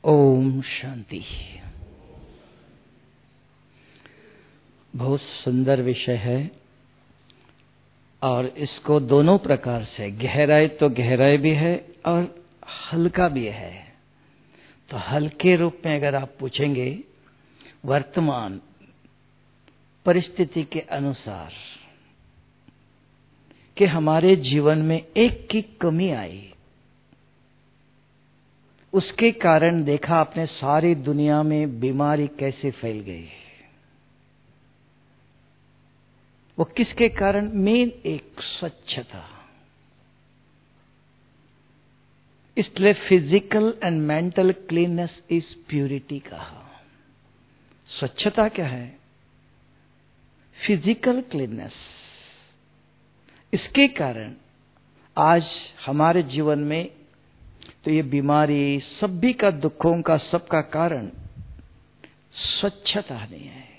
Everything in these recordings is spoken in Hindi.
ओम शांति। बहुत सुंदर विषय है और इसको दोनों प्रकार से, गहराई तो गहराई भी है और हल्का भी है। तो हल्के रूप में अगर आप पूछेंगे, वर्तमान परिस्थिति के अनुसार कि हमारे जीवन में एक की कमी आई, उसके कारण देखा आपने सारी दुनिया में बीमारी कैसे फैल गई। वो किसके कारण? मेन एक स्वच्छता। इसलिए physical and mental cleanliness is purity कहा। स्वच्छता क्या है? Physical cleanliness. इसके कारण आज हमारे जीवन में तो ये बीमारी, सभी का दुखों का सबका कारण स्वच्छता नहीं है।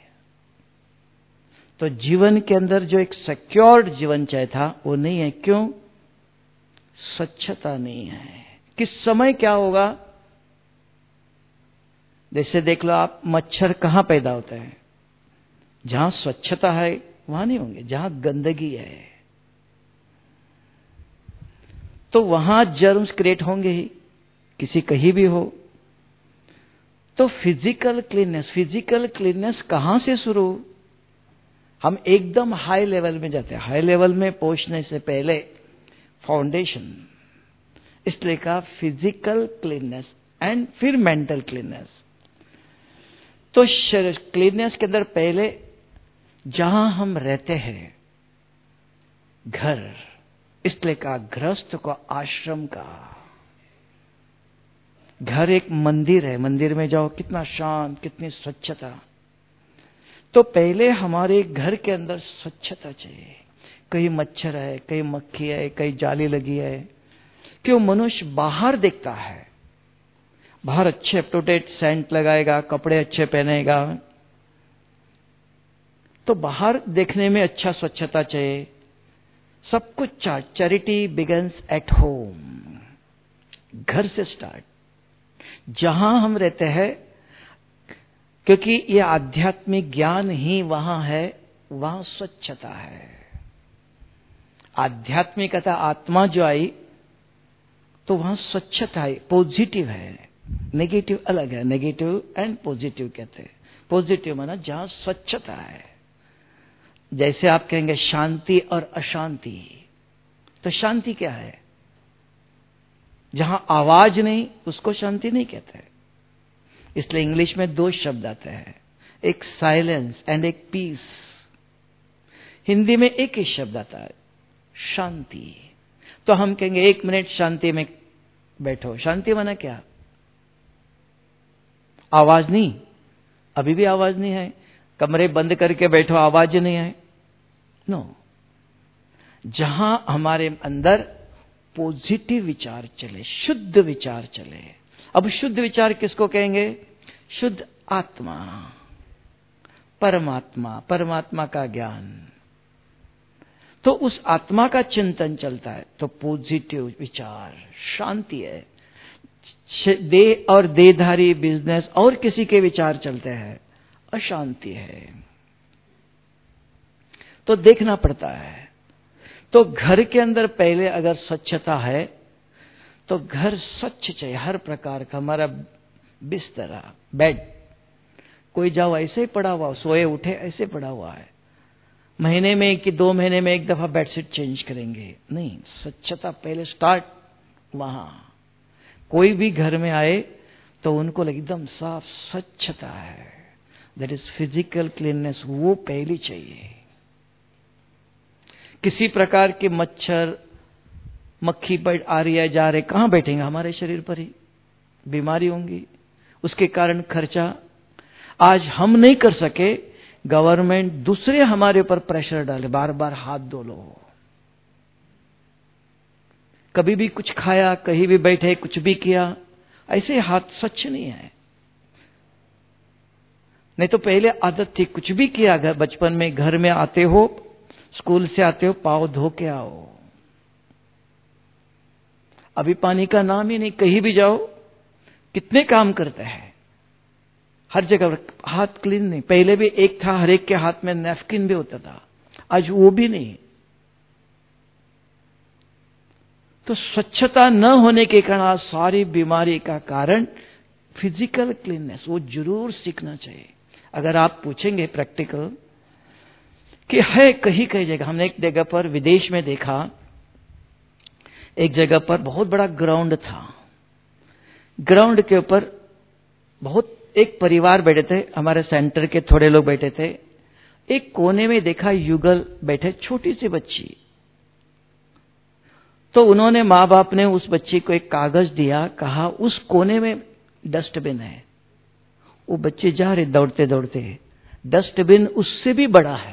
तो जीवन के अंदर जो एक सिक्योर्ड जीवन चाहिए था वो नहीं है। क्यों? स्वच्छता नहीं है। किस समय क्या होगा? जैसे देख लो आप, मच्छर कहां पैदा होता है? जहां स्वच्छता है वहां नहीं होंगे। जहां गंदगी है तो वहां जर्म्स क्रिएट होंगे ही, किसी कहीं भी हो। तो फिजिकल क्लीननेस कहां से शुरू? हम एकदम हाई लेवल में जाते हैं। हाई लेवल में पहुंचने से पहले फाउंडेशन, इसलिए कहा फिजिकल क्लीननेस एंड फिर मेंटल क्लीननेस। तो क्लीननेस के अंदर पहले जहां हम रहते हैं, घर, इसलिए कहा गृहस्थ को आश्रम का। घर एक मंदिर है, मंदिर में जाओ कितना शांत, कितनी स्वच्छता। तो पहले हमारे घर के अंदर स्वच्छता चाहिए। कहीं मच्छर है, कहीं मक्खी है, कहीं जाली लगी है। क्यों? मनुष्य बाहर देखता है, बाहर अच्छे अप टू डेट सेंट लगाएगा, कपड़े अच्छे पहनेगा, तो बाहर देखने में अच्छा स्वच्छता चाहिए। सब कुछ चैरिटी बिगिंस एट होम। घर से स्टार्ट, जहां हम रहते हैं, क्योंकि ये आध्यात्मिक ज्ञान ही वहां है, वहां स्वच्छता है। आध्यात्मिकता, आत्मा जो आई तो वहां स्वच्छता है, पॉजिटिव है। नेगेटिव अलग है, नेगेटिव एंड पॉजिटिव कहते हैं। पॉजिटिव माना जहां स्वच्छता है। जैसे आप कहेंगे शांति और अशांति, तो शांति क्या है? जहां आवाज नहीं, उसको शांति नहीं कहते। इसलिए इंग्लिश में दो शब्द आते हैं, एक साइलेंस एंड एक पीस। हिंदी में एक ही शब्द आता है, शांति। तो हम कहेंगे 1 मिनट शांति में बैठो। शांति माना क्या? आवाज नहीं। अभी भी आवाज नहीं है। कमरे बंद करके बैठो, आवाज नहीं है। नो। जहां हमारे अंदर पॉजिटिव विचार चले, शुद्ध विचार चले। अब शुद्ध विचार किसको कहेंगे? शुद्ध आत्मा, परमात्मा, परमात्मा का ज्ञान। तो उस आत्मा का चिंतन चलता है तो पॉजिटिव विचार, शांति है। देह और देहधारी, बिजनेस और किसी के विचार चलते हैं, अशांति है। तो देखना पड़ता है। तो घर के अंदर पहले अगर स्वच्छता है तो घर स्वच्छ चाहिए, हर प्रकार का। हमारा बिस्तरा, बेड, कोई जाओ ऐसे ही पड़ा हुआ, सोए उठे ऐसे पड़ा हुआ है। महीने में कि 2 महीने में एक दफा बेडशीट चेंज करेंगे? नहीं, स्वच्छता पहले स्टार्ट वहां। कोई भी घर में आए तो उनको एकदम साफ स्वच्छता है, दैट इज फिजिकल क्लीननेस, वो पहली चाहिए। किसी प्रकार के मच्छर, मक्खी बैठ आ रही है, जा रहे, कहां बैठेंगे? हमारे शरीर पर ही बीमारी होंगी। उसके कारण खर्चा आज हम नहीं कर सके, गवर्नमेंट दूसरे हमारे ऊपर प्रेशर डाले, बार बार हाथ धो लो। कभी भी कुछ खाया, कहीं भी बैठे, कुछ भी किया, ऐसे हाथ स्वच्छ नहीं है। नहीं तो पहले आदत थी, कुछ भी किया, बचपन में घर में आते हो, स्कूल से आते हो, पाँव धो के आओ। अभी पानी का नाम ही नहीं, कहीं भी जाओ कितने काम करते हैं हर जगह। हाथ क्लीन नहीं, पहले भी एक था, हर एक के हाथ में नैपकिन भी होता था, आज वो भी नहीं। तो स्वच्छता न होने के कारण आज सारी बीमारी का कारण फिजिकल क्लीननेस, वो जरूर सीखना चाहिए। अगर आप पूछेंगे प्रैक्टिकल कि है कहीं कहीं जगह, हमने एक जगह पर विदेश में देखा, एक जगह पर बहुत बड़ा ग्राउंड था, ग्राउंड के ऊपर बहुत एक परिवार बैठे थे, हमारे सेंटर के थोड़े लोग बैठे थे। एक कोने में देखा युगल बैठे, छोटी सी बच्ची। तो उन्होंने, माँ बाप ने उस बच्ची को एक कागज दिया, कहा उस कोने में डस्टबिन है। वो बच्चे जा रहे दौड़ते दौड़ते, डस्टबिन उससे भी बड़ा है।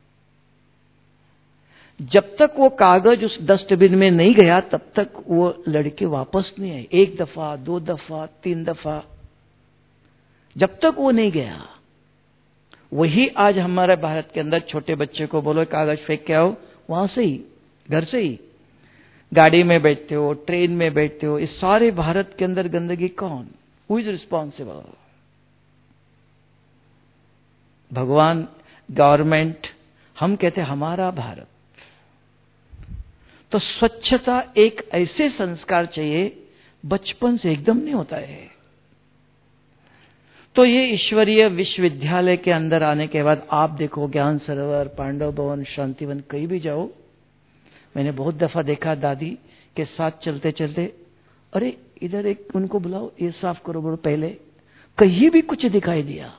जब तक वो कागज उस डस्टबिन में नहीं गया तब तक वो लड़के वापस नहीं आए। 1 दफा, 2 दफा, 3 दफा, जब तक वो नहीं गया। वही आज हमारे भारत के अंदर छोटे बच्चे को बोलो कागज फेंक के आओ, वहां से ही, घर से ही, गाड़ी में बैठते हो, ट्रेन में बैठते हो, इस सारे भारत के अंदर गंदगी कौन? Who is responsible? भगवान, गवर्नमेंट, हम कहते हमारा भारत। तो स्वच्छता एक ऐसे संस्कार चाहिए, बचपन से एकदम नहीं होता है। तो ये ईश्वरीय विश्वविद्यालय के अंदर आने के बाद आप देखो, ज्ञान सरोवर, पांडव भवन, शांतिवन, कहीं भी जाओ, मैंने बहुत दफा देखा दादी के साथ चलते चलते, अरे इधर एक उनको बुलाओ, ये साफ करो, बोलो पहले, कहीं भी कुछ दिखाई दिया।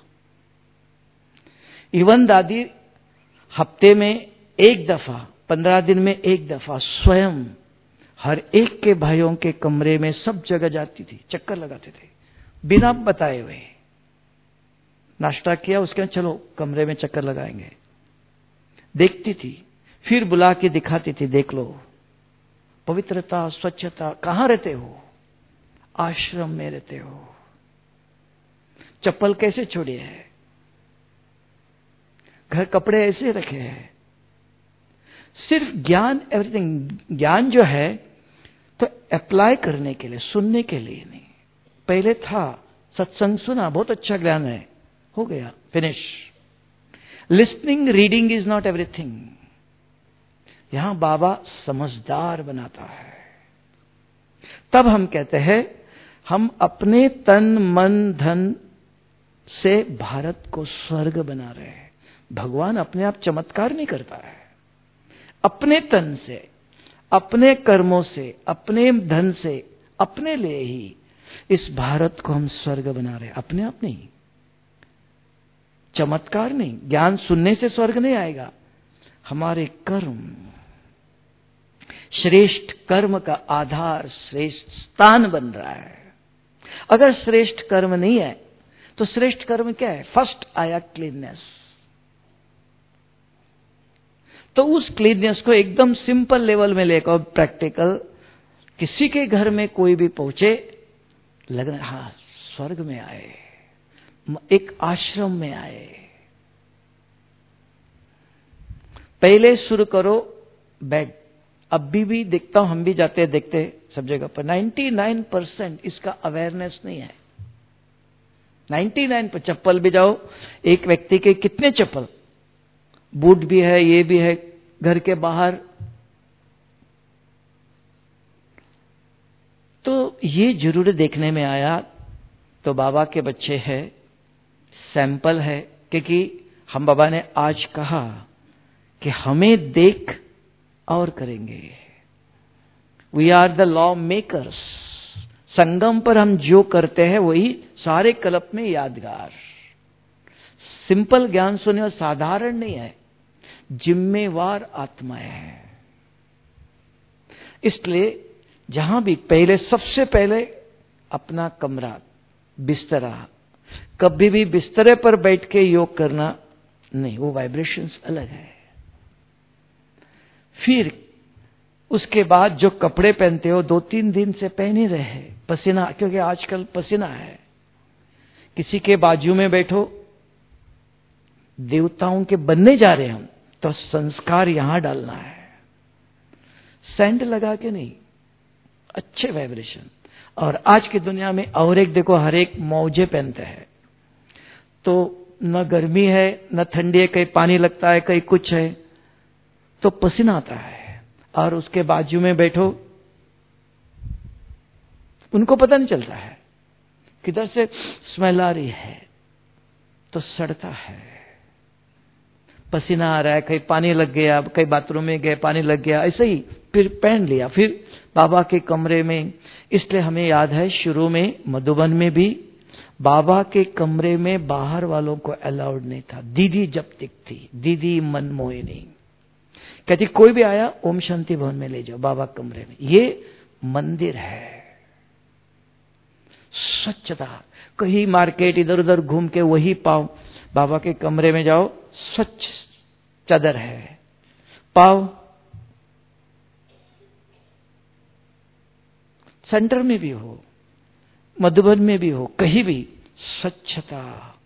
इवन दादी हफ्ते में 1 दफा, 15 दिन में 1 दफा स्वयं हर एक के भाइयों के कमरे में सब जगह जाती थी, चक्कर लगाते थे, बिना बताए हुए। नाश्ता किया, उसके बाद चलो कमरे में चक्कर लगाएंगे, देखती थी, फिर बुला के दिखाती थी, देख लो पवित्रता, स्वच्छता। कहां रहते हो? आश्रम में रहते हो। चप्पल कैसे छोड़ी है, घर कपड़े ऐसे रखे हैं। सिर्फ ज्ञान, एवरीथिंग ज्ञान जो है तो अप्लाई करने के लिए, सुनने के लिए नहीं। पहले था सत्संग सुना, बहुत अच्छा ज्ञान है, हो गया, finish. Listening, reading is not everything. यहां बाबा समझदार बनाता है। तब हम कहते हैं हम अपने तन मन धन से भारत को स्वर्ग बना रहे हैं। भगवान अपने आप चमत्कार नहीं करता है, अपने तन से, अपने कर्मों से, अपने धन से, अपने लिए ही इस भारत को हम स्वर्ग बना रहे हैं, अपने आप नहीं, चमत्कार नहीं। ज्ञान सुनने से स्वर्ग नहीं आएगा, हमारे कर्म, श्रेष्ठ कर्म का आधार श्रेष्ठ स्थान बन रहा है। अगर श्रेष्ठ कर्म नहीं है तो श्रेष्ठ कर्म क्या है? फर्स्ट आया क्लीननेस। तो उस क्लीननेस को एकदम सिंपल लेवल में लेकर प्रैक्टिकल, किसी के घर में कोई भी पहुंचे, लगना हाँ स्वर्ग में आए, एक आश्रम में आए। पहले शुरू करो बेड। अभी भी देखता हूं, हम भी जाते हैं, देखते सब जगह पर 99% इसका अवेयरनेस नहीं है। 99 पर चप्पल भी जाओ, एक व्यक्ति के कितने चप्पल, बूट भी है, ये भी है घर के बाहर। तो ये जरूर देखने में आया। तो बाबा के बच्चे हैं, सैंपल है, क्योंकि हम बाबा ने आज कहा कि हमें देख और करेंगे। We are the law makers. संगम पर हम जो करते हैं वही सारे कल्प में यादगार। सिंपल ज्ञान सुने और साधारण नहीं है, जिम्मेवार आत्माएं हैं। इसलिए जहां भी पहले, सबसे पहले अपना कमरा, बिस्तरा, कभी भी बिस्तरे पर बैठ के योग करना नहीं, वो वाइब्रेशंस अलग है। फिर उसके बाद जो कपड़े पहनते हो 2-3 दिन से पहन ही रहे, पसीना, क्योंकि आजकल पसीना है। किसी के बाजू में बैठो, देवताओं के बनने जा रहे हम, तो संस्कार यहां डालना है, सेंट लगा के नहीं, अच्छे वाइब्रेशन। और आज की दुनिया में और एक देखो, हर एक मौजे पहनते हैं, तो न गर्मी है न ठंडी है, कहीं पानी लगता है कहीं कुछ है, तो पसीना आता है। और उसके बाजू में बैठो, उनको पता नहीं चलता है किधर से स्मेल आ रही है, तो सड़ता है, पसीना आ रहा है, कहीं पानी लग गया, कहीं बाथरूम में गए पानी लग गया, ऐसे ही फिर पहन लिया, फिर बाबा के कमरे में। इसलिए हमें याद है शुरू में मधुबन में भी बाबा के कमरे में बाहर वालों को अलाउड नहीं था। दीदी जब तक थी, दीदी मनमोहिनी कहती कोई भी आया ओम शांति भवन में ले जाओ, बाबा कमरे में। ये मंदिर है, स्वच्छता। कहीं मार्केट इधर उधर घूम के वही पाओ, बाबा के कमरे में जाओ, स्वच्छ चादर है, पाओ। सेंटर में भी हो, मधुबन में भी हो, कहीं भी स्वच्छता।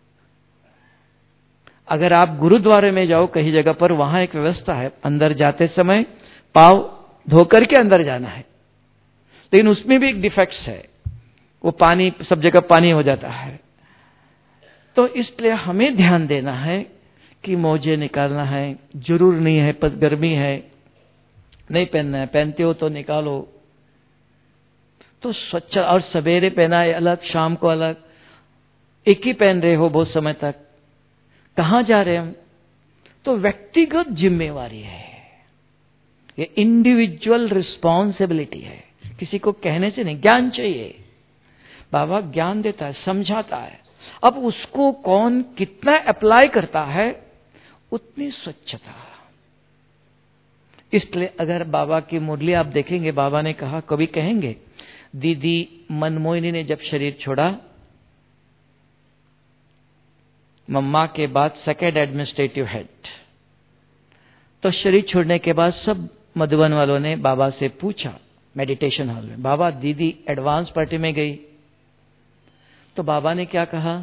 अगर आप गुरुद्वारे में जाओ कहीं जगह पर, वहां एक व्यवस्था है, अंदर जाते समय पांव धोकर के अंदर जाना है, लेकिन उसमें भी एक डिफेक्ट्स है, वो पानी सब जगह पानी हो जाता है। तो इसलिए हमें ध्यान देना है कि मोजे निकालना है, जरूर नहीं है, पर गर्मी है नहीं पहनना है, पहनते हो तो निकालो। तो स्वच्छ, और सवेरे पहना है अलग, शाम को अलग, एक ही पहन रहे हो बहुत समय तक, कहां जा रहे हम? तो व्यक्तिगत जिम्मेवारी है, ये इंडिविजुअल रिस्पॉन्सिबिलिटी है, किसी को कहने से नहीं। ज्ञान चाहिए, बाबा ज्ञान देता है, समझाता है, अब उसको कौन कितना अप्लाई करता है उतनी स्वच्छता। इसलिए अगर बाबा की मुरली आप देखेंगे, बाबा ने कहा, कभी कहेंगे दीदी मनमोहिनी ने जब शरीर छोड़ा, मम्मा के बाद सेकेंड एडमिनिस्ट्रेटिव हेड, तो शरीर छोड़ने के बाद सब मधुबन वालों ने बाबा से पूछा मेडिटेशन हॉल में, बाबा दीदी एडवांस पार्टी में गई, तो बाबा ने क्या कहा,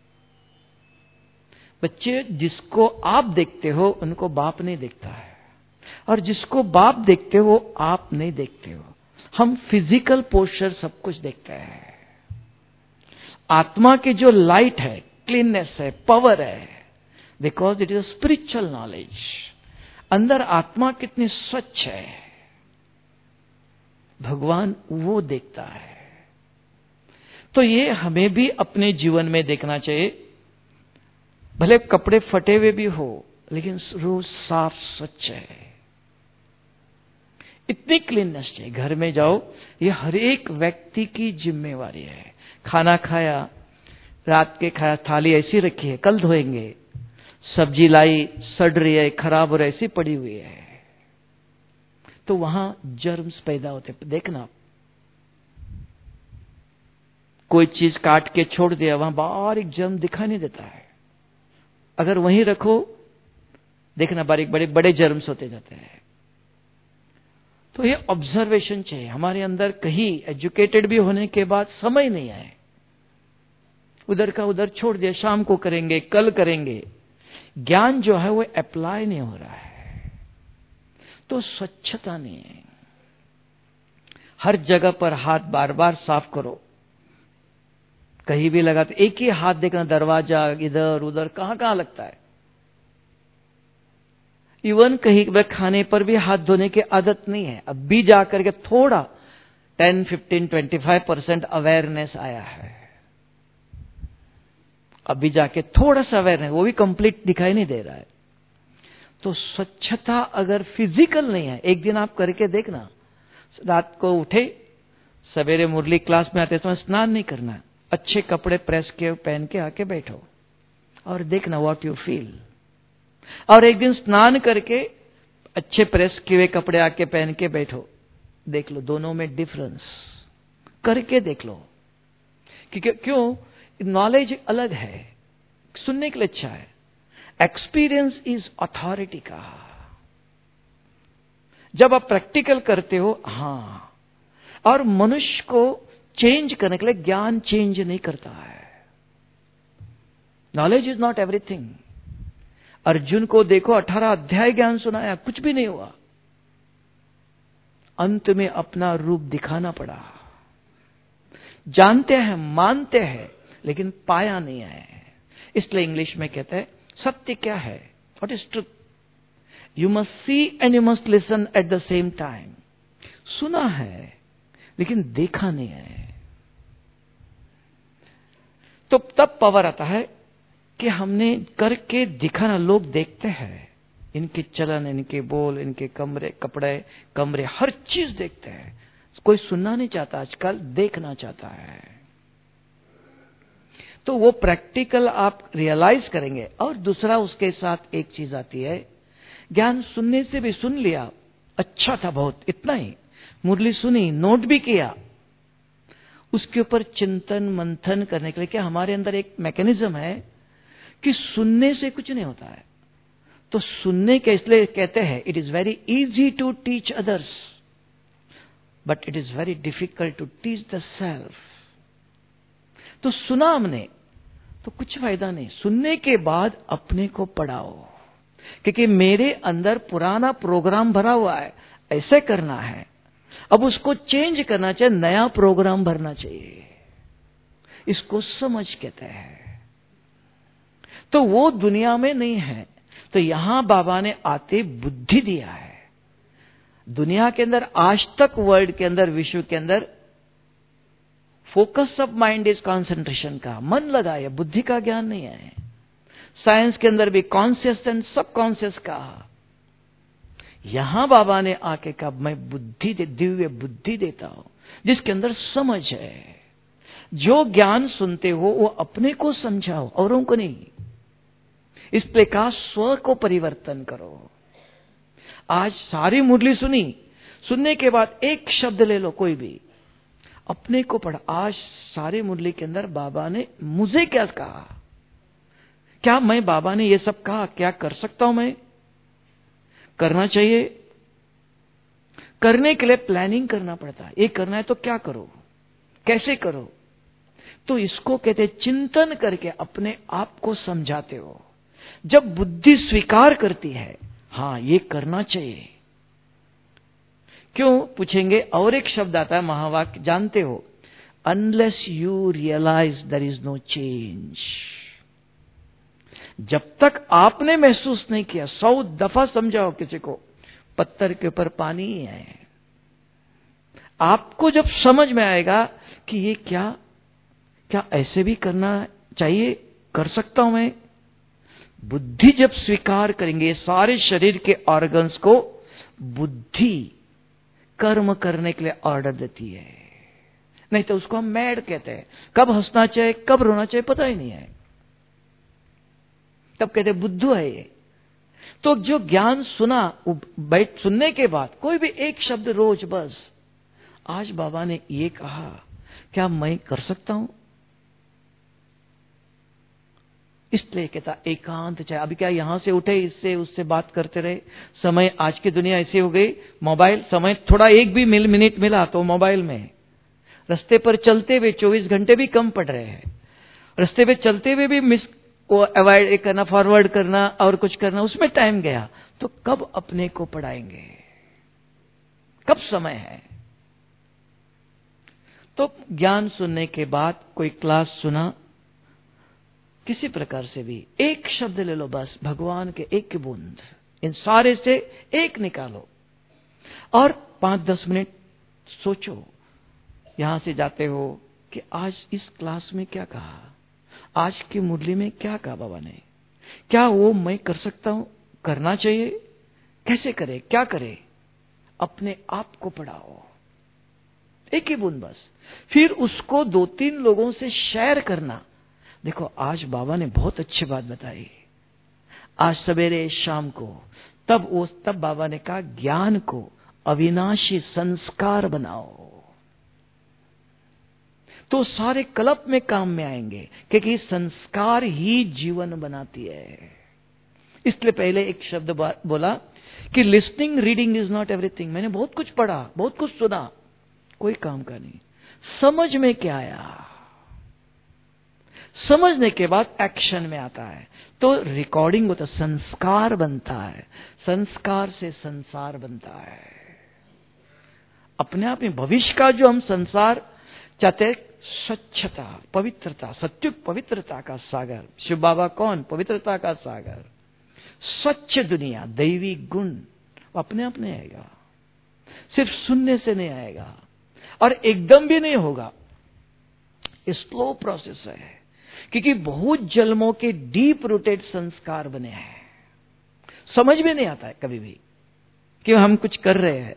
बच्चे जिसको आप देखते हो उनको बाप नहीं देखता है, और जिसको बाप देखते हो आप नहीं देखते हो। हम फिजिकल पोस्चर सब कुछ देखते हैं, आत्मा की जो लाइट है, क्लीननेस है, पावर है, because it is a spiritual knowledge. अंदर आत्मा कितनी स्वच्छ है, भगवान वो देखता है। तो ये हमें भी अपने जीवन में देखना चाहिए, भले कपड़े फटे हुए भी हो, लेकिन रोज साफ स्वच्छ है, इतनी क्लीननेस चाहिए। घर में जाओ, ये हर एक व्यक्ति की जिम्मेवारी है। खाना खाया, रात के खाया, थाली ऐसी रखी है, कल धोएंगे, सब्जी लाई सड़ रही है, खराब हो रही है, ऐसी पड़ी हुई है, तो वहां जर्म्स पैदा होते। देखना, कोई चीज काट के छोड़ दिया, वहां बाहर एक जर्म दिखाई नहीं देता है, अगर वहीं रखो, देखना बारीक बड़े बड़े जर्म्स होते जाते हैं। तो ये ऑब्जर्वेशन चाहिए हमारे अंदर। कहीं एजुकेटेड भी होने के बाद समय नहीं आए, उधर का उधर छोड़ दिया, शाम को करेंगे, कल करेंगे, ज्ञान जो है वो अप्लाई नहीं हो रहा है, तो स्वच्छता नहीं है। हर जगह पर हाथ बार बार साफ करो, कहीं भी लगाते एक ही हाथ देखना, दरवाजा इधर उधर कहां कहां लगता है। इवन कहीं वह खाने पर भी हाथ धोने की आदत नहीं है। अब भी जाकर के थोड़ा 10, 15, 25% अवेयरनेस आया है, अभी जाके थोड़ा सा अवेयरनेस, वो भी कंप्लीट दिखाई नहीं दे रहा है। तो स्वच्छता अगर फिजिकल नहीं है, एक दिन आप करके देखना, रात को उठे, सवेरे मुरली क्लास में आते समय स्नान नहीं करना, अच्छे कपड़े प्रेस के पहन के आके बैठो और देखना व्हाट यू फील। और एक दिन स्नान करके अच्छे प्रेस किए हुए कपड़े आके पहन के बैठो, देख लो दोनों में डिफरेंस, करके देख लो। क्यों? नॉलेज अलग है, सुनने के लिए अच्छा है, एक्सपीरियंस इज अथॉरिटी का। जब आप प्रैक्टिकल करते हो, हां, और मनुष्य को चेंज करने के लिए ज्ञान चेंज नहीं करता है। Knowledge is not everything. Arjun को देखो, 18 अध्याय ज्ञान सुनाया, कुछ भी नहीं हुआ, अंत में अपना रूप दिखाना पड़ा। जानते हैं, मानते हैं, लेकिन पाया नहीं है। इसलिए इंग्लिश में कहते हैं सत्य क्या है, what is truth. You must see and you must listen at the same time. सुना है लेकिन देखा नहीं है। तो तब पावर आता है कि हमने करके दिखाना। लोग देखते हैं, इनके चलन, इनके बोल, इनके कपड़े, कमरे, हर चीज देखते हैं। कोई सुनना नहीं चाहता आजकल, देखना चाहता है। तो वो प्रैक्टिकल आप रियलाइज करेंगे। और दूसरा उसके साथ एक चीज आती है, ज्ञान सुनने से भी सुन लिया, अच्छा था बहुत, इतना ही। मुरली सुनी, नोट भी किया, उसके ऊपर चिंतन मंथन करने के लिए क्या हमारे अंदर एक मैकेनिज्म है कि सुनने से कुछ नहीं होता है। तो सुनने के इसलिए कहते हैं it is very easy to teach others but it is very difficult to teach the self. तो सुना हमने तो कुछ फायदा नहीं, सुनने के बाद अपने को पढ़ाओ, क्योंकि मेरे अंदर पुराना प्रोग्राम भरा हुआ है, ऐसे करना है, अब उसको चेंज करना चाहिए, नया प्रोग्राम भरना चाहिए। इसको समझ कहते हैं। तो वो दुनिया में नहीं है। तो यहां बाबा ने आते बुद्धि दिया है। दुनिया के अंदर आज तक वर्ल्ड के अंदर, विश्व के अंदर focus of mind is concentration का, मन लगा, यह बुद्धि का ज्ञान नहीं है। साइंस के अंदर भी कॉन्शियस एंड सब कॉन्शियस का। यहां बाबा ने आके कहा मैं बुद्धि दिव्य बुद्धि देता हूं जिसके अंदर समझ है। जो ज्ञान सुनते हो वो अपने को समझाओ, औरों को नहीं। इसलिए कहा स्व को परिवर्तन करो। आज सारी मुरली सुनी, सुनने के बाद एक शब्द ले लो कोई भी, अपने को पढ़ा। आज सारी मुरली के अंदर बाबा ने मुझे क्या कहा, क्या मैं बाबा ने ये सब कहा क्या कर सकता हूं, मैं करना चाहिए। करने के लिए प्लानिंग करना पड़ता है। ये करना है तो क्या करो, कैसे करो। तो इसको कहते चिंतन करके अपने आप को समझाते हो। जब बुद्धि स्वीकार करती है हां ये करना चाहिए, क्यों पूछेंगे। और एक शब्द आता है महावाक्य, जानते हो, unless you realise there is no change. जब तक आपने महसूस नहीं किया, 100 दफा समझाओ किसी को, पत्थर के ऊपर पानी ही है। आपको जब समझ में आएगा कि ये क्या ऐसे भी करना चाहिए, कर सकता हूं मैं। बुद्धि जब स्वीकार करेंगे, सारे शरीर के ऑर्गन्स को बुद्धि कर्म करने के लिए ऑर्डर देती है। नहीं तो उसको हम मैड कहते हैं। कब हंसना चाहिए कब रोना चाहिए पता ही नहीं है, तब कहते बुद्धू है ये। तो जो ज्ञान सुना, सुनने के बाद कोई भी एक शब्द रोज बस, आज बाबा ने ये कहा, क्या मैं कर सकता हूं। इसलिए कहता एकांत चाहे। अभी क्या यहां से उठे, इससे उससे बात करते रहे, समय आज की दुनिया ऐसी हो गई, मोबाइल, समय थोड़ा एक भी मिनट मिला तो मोबाइल में। रास्ते पर चलते हुए 24 घंटे भी कम पड़ रहे हैं। रास्ते पे चलते हुए भी मिस को अवॉइड करना, फॉरवर्ड करना और कुछ करना, उसमें टाइम गया। तो कब अपने को पढ़ाएंगे, कब समय है। तो ज्ञान सुनने के बाद कोई क्लास सुना, किसी प्रकार से भी एक शब्द ले लो बस, भगवान के एक बूंद, इन सारे से एक निकालो और 5-10 मिनट सोचो। यहां से जाते हो कि आज इस क्लास में क्या कहा, आज की मुरली में क्या कहा बाबा ने, क्या वो मैं कर सकता हूं, करना चाहिए, कैसे करे, क्या करे। अपने आप को पढ़ाओ, एक ही बूंद बस। फिर उसको 2-3 लोगों से शेयर करना। देखो आज बाबा ने बहुत अच्छी बात बताई, आज सवेरे शाम को। तब बाबा ने कहा ज्ञान को अविनाशी संस्कार बनाओ, तो सारे कल्प में काम में आएंगे, क्योंकि संस्कार ही जीवन बनाती है। इसलिए पहले एक शब्द बोला कि listening reading is not everything. मैंने बहुत कुछ पढ़ा, बहुत कुछ सुना, कोई काम का नहीं। समझ में क्या आया, समझने के बाद एक्शन में आता है, तो रिकॉर्डिंग होता, संस्कार बनता है। संस्कार से संसार बनता है। अपने आप में भविष्य का जो हम संसार चाहते हैं स्वच्छता, पवित्रता, सत्युग पवित्रता का सागर। शिव बाबा कौन? पवित्रता का सागर। स्वच्छ दुनिया, दैवी गुण अपने आप नहीं आएगा, सिर्फ सुनने से नहीं आएगा और एकदम भी नहीं होगा। स्लो प्रोसेस है, क्योंकि बहुत जन्मों के डीप रूटेड संस्कार बने हैं। समझ में नहीं आता है कभी भी कि हम कुछ कर रहे हैं।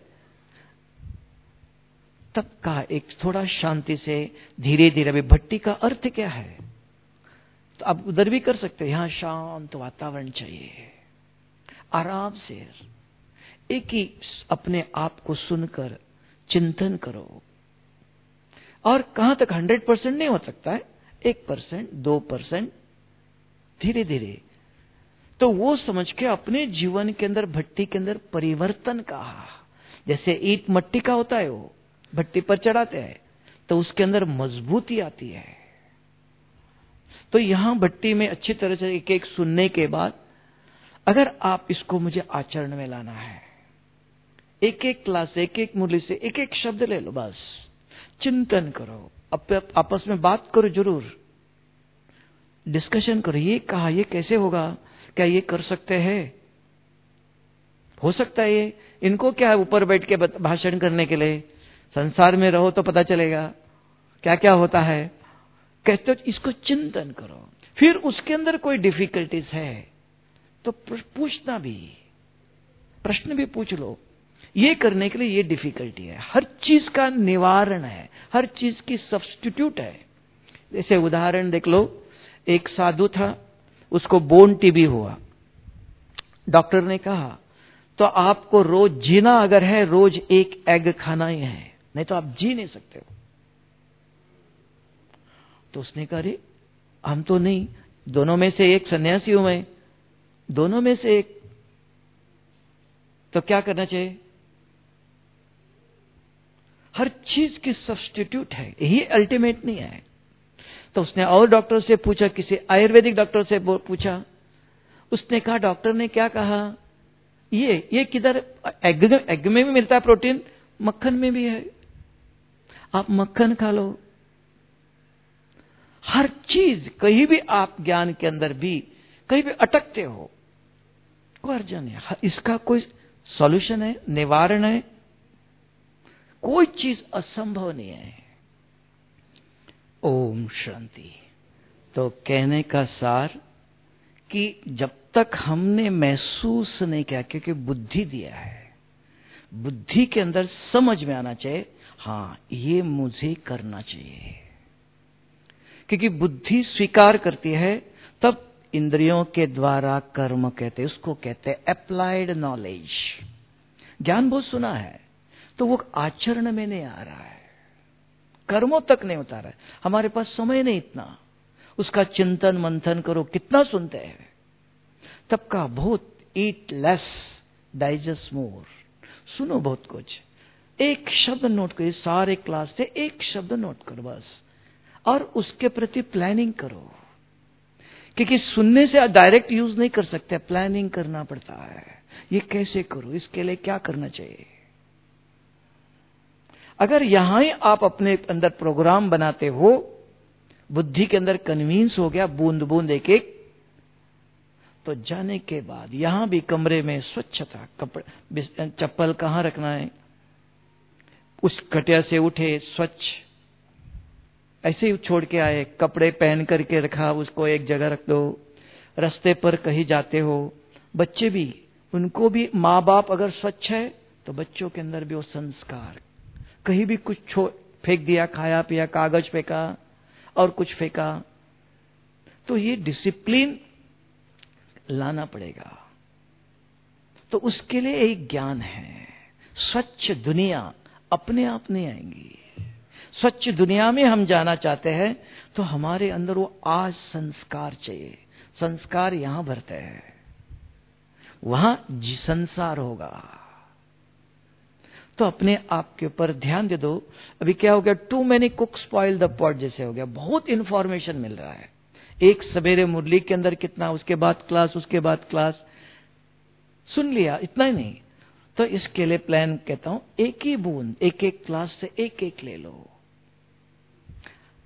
तब का एक थोड़ा शांति से धीरे धीरे, अभी भट्टी का अर्थ क्या है तो आप उधर भी कर सकते हैं। यहां शांत वातावरण चाहिए, आराम से एक ही अपने आप को सुनकर चिंतन करो। और कहां तक 100% नहीं हो सकता है, 1%, 2%, धीरे धीरे। तो वो समझ के अपने जीवन के अंदर, भट्टी के अंदर परिवर्तन का, जैसे ईंट मट्टी का होता है, वो भट्टी पर चढ़ाते हैं तो उसके अंदर मजबूती आती है। तो यहां भट्टी में अच्छी तरह से एक एक सुनने के बाद, अगर आप इसको मुझे आचरण में लाना है, एक एक क्लास, एक एक मुरली से एक एक शब्द ले लो, बस चिंतन करो, आपस में बात करो, जरूर डिस्कशन करो। ये कहा, ये कैसे होगा, क्या ये कर सकते हैं, हो सकता है ये, इनको क्या है ऊपर बैठ के भाषण करने के लिए, संसार में रहो तो पता चलेगा क्या क्या होता है, कहते हो। इसको चिंतन करो। फिर उसके अंदर कोई डिफिकल्टीज है तो पूछना भी, प्रश्न भी पूछ लो। ये करने के लिए ये डिफिकल्टी है, हर चीज का निवारण है, हर चीज की सब्स्टिट्यूट है। जैसे उदाहरण देख लो, एक साधु था, उसको बोन टीबी हुआ। डॉक्टर ने कहा तो आपको रोज जीना अगर है, रोज एक एग खाना ही है, नहीं तो आप जी नहीं सकते हो। तो उसने कहा, अरे हम तो नहीं, दोनों में से एक सन्यासी हूं मैं, दोनों में से एक, तो क्या करना चाहिए? हर चीज की सब्स्टिट्यूट है, यही अल्टीमेट नहीं है। तो उसने और डॉक्टर से पूछा, किसी आयुर्वेदिक डॉक्टर से पूछा। उसने कहा, डॉक्टर ने क्या कहा, ये किधर, एग में भी मिलता है प्रोटीन, मक्खन में भी है, आप मक्खन खा लो। हर चीज, कहीं भी आप ज्ञान के अंदर भी कहीं भी अटकते हो, कोई अर्जन है, इसका कोई सॉल्यूशन है, निवारण है, कोई चीज असंभव नहीं है। ओम शांति। तो कहने का सार कि जब तक हमने महसूस नहीं किया, क्योंकि बुद्धि दिया है, बुद्धि के अंदर समझ में आना चाहिए, हाँ ये मुझे करना चाहिए, क्योंकि बुद्धि स्वीकार करती है, तब इंद्रियों के द्वारा कर्म कहते हैं, उसको कहते हैं अप्लाइड नॉलेज। ज्ञान बहुत सुना है तो वो आचरण में नहीं आ रहा है, कर्मों तक नहीं उतारा है, हमारे पास समय नहीं इतना, उसका चिंतन मंथन करो। कितना सुनते हैं, तब का बहुत, ईट लेस डाइजेस्ट मोर, सुनो बहुत कुछ, एक शब्द नोट करो, सारे क्लास से एक शब्द नोट करो बस, और उसके प्रति प्लानिंग करो, क्योंकि सुनने से डायरेक्ट यूज नहीं कर सकते, प्लानिंग करना पड़ता है। ये कैसे करो, इसके लिए क्या करना चाहिए। अगर यहां ही आप अपने अंदर प्रोग्राम बनाते हो, बुद्धि के अंदर कन्विंस हो गया, बूंद बूंद एक एक, तो जाने के बाद यहां भी कमरे में स्वच्छता, कपड़े, चप्पल कहां रखना है, उस खटिया से उठे स्वच्छ, ऐसे ही छोड़ के आए, कपड़े पहन करके रखा, उसको एक जगह रख दो। रास्ते पर कहीं जाते हो, बच्चे भी, उनको भी माँ बाप अगर स्वच्छ है तो बच्चों के अंदर भी वो संस्कार, कहीं भी कुछ फेंक दिया, खाया पिया, कागज फेंका और कुछ फेंका, तो ये डिसिप्लिन लाना पड़ेगा। तो उसके लिए एक ज्ञान है। स्वच्छ दुनिया अपने आप नहीं आएंगी। स्वच्छ दुनिया में हम जाना चाहते हैं तो हमारे अंदर वो आज संस्कार चाहिए। संस्कार यहां भरते हैं, वहां संसार होगा। तो अपने आप के ऊपर ध्यान दे दो। अभी क्या हो गया, too many cook spoil the pot जैसे हो गया। बहुत इंफॉर्मेशन मिल रहा है, एक सवेरे मुरली के अंदर कितना, उसके बाद क्लास, उसके बाद क्लास, सुन लिया, इतना ही नहीं। तो इसके लिए प्लान कहता हूं, एक ही बूंद, एक एक क्लास से एक एक ले लो।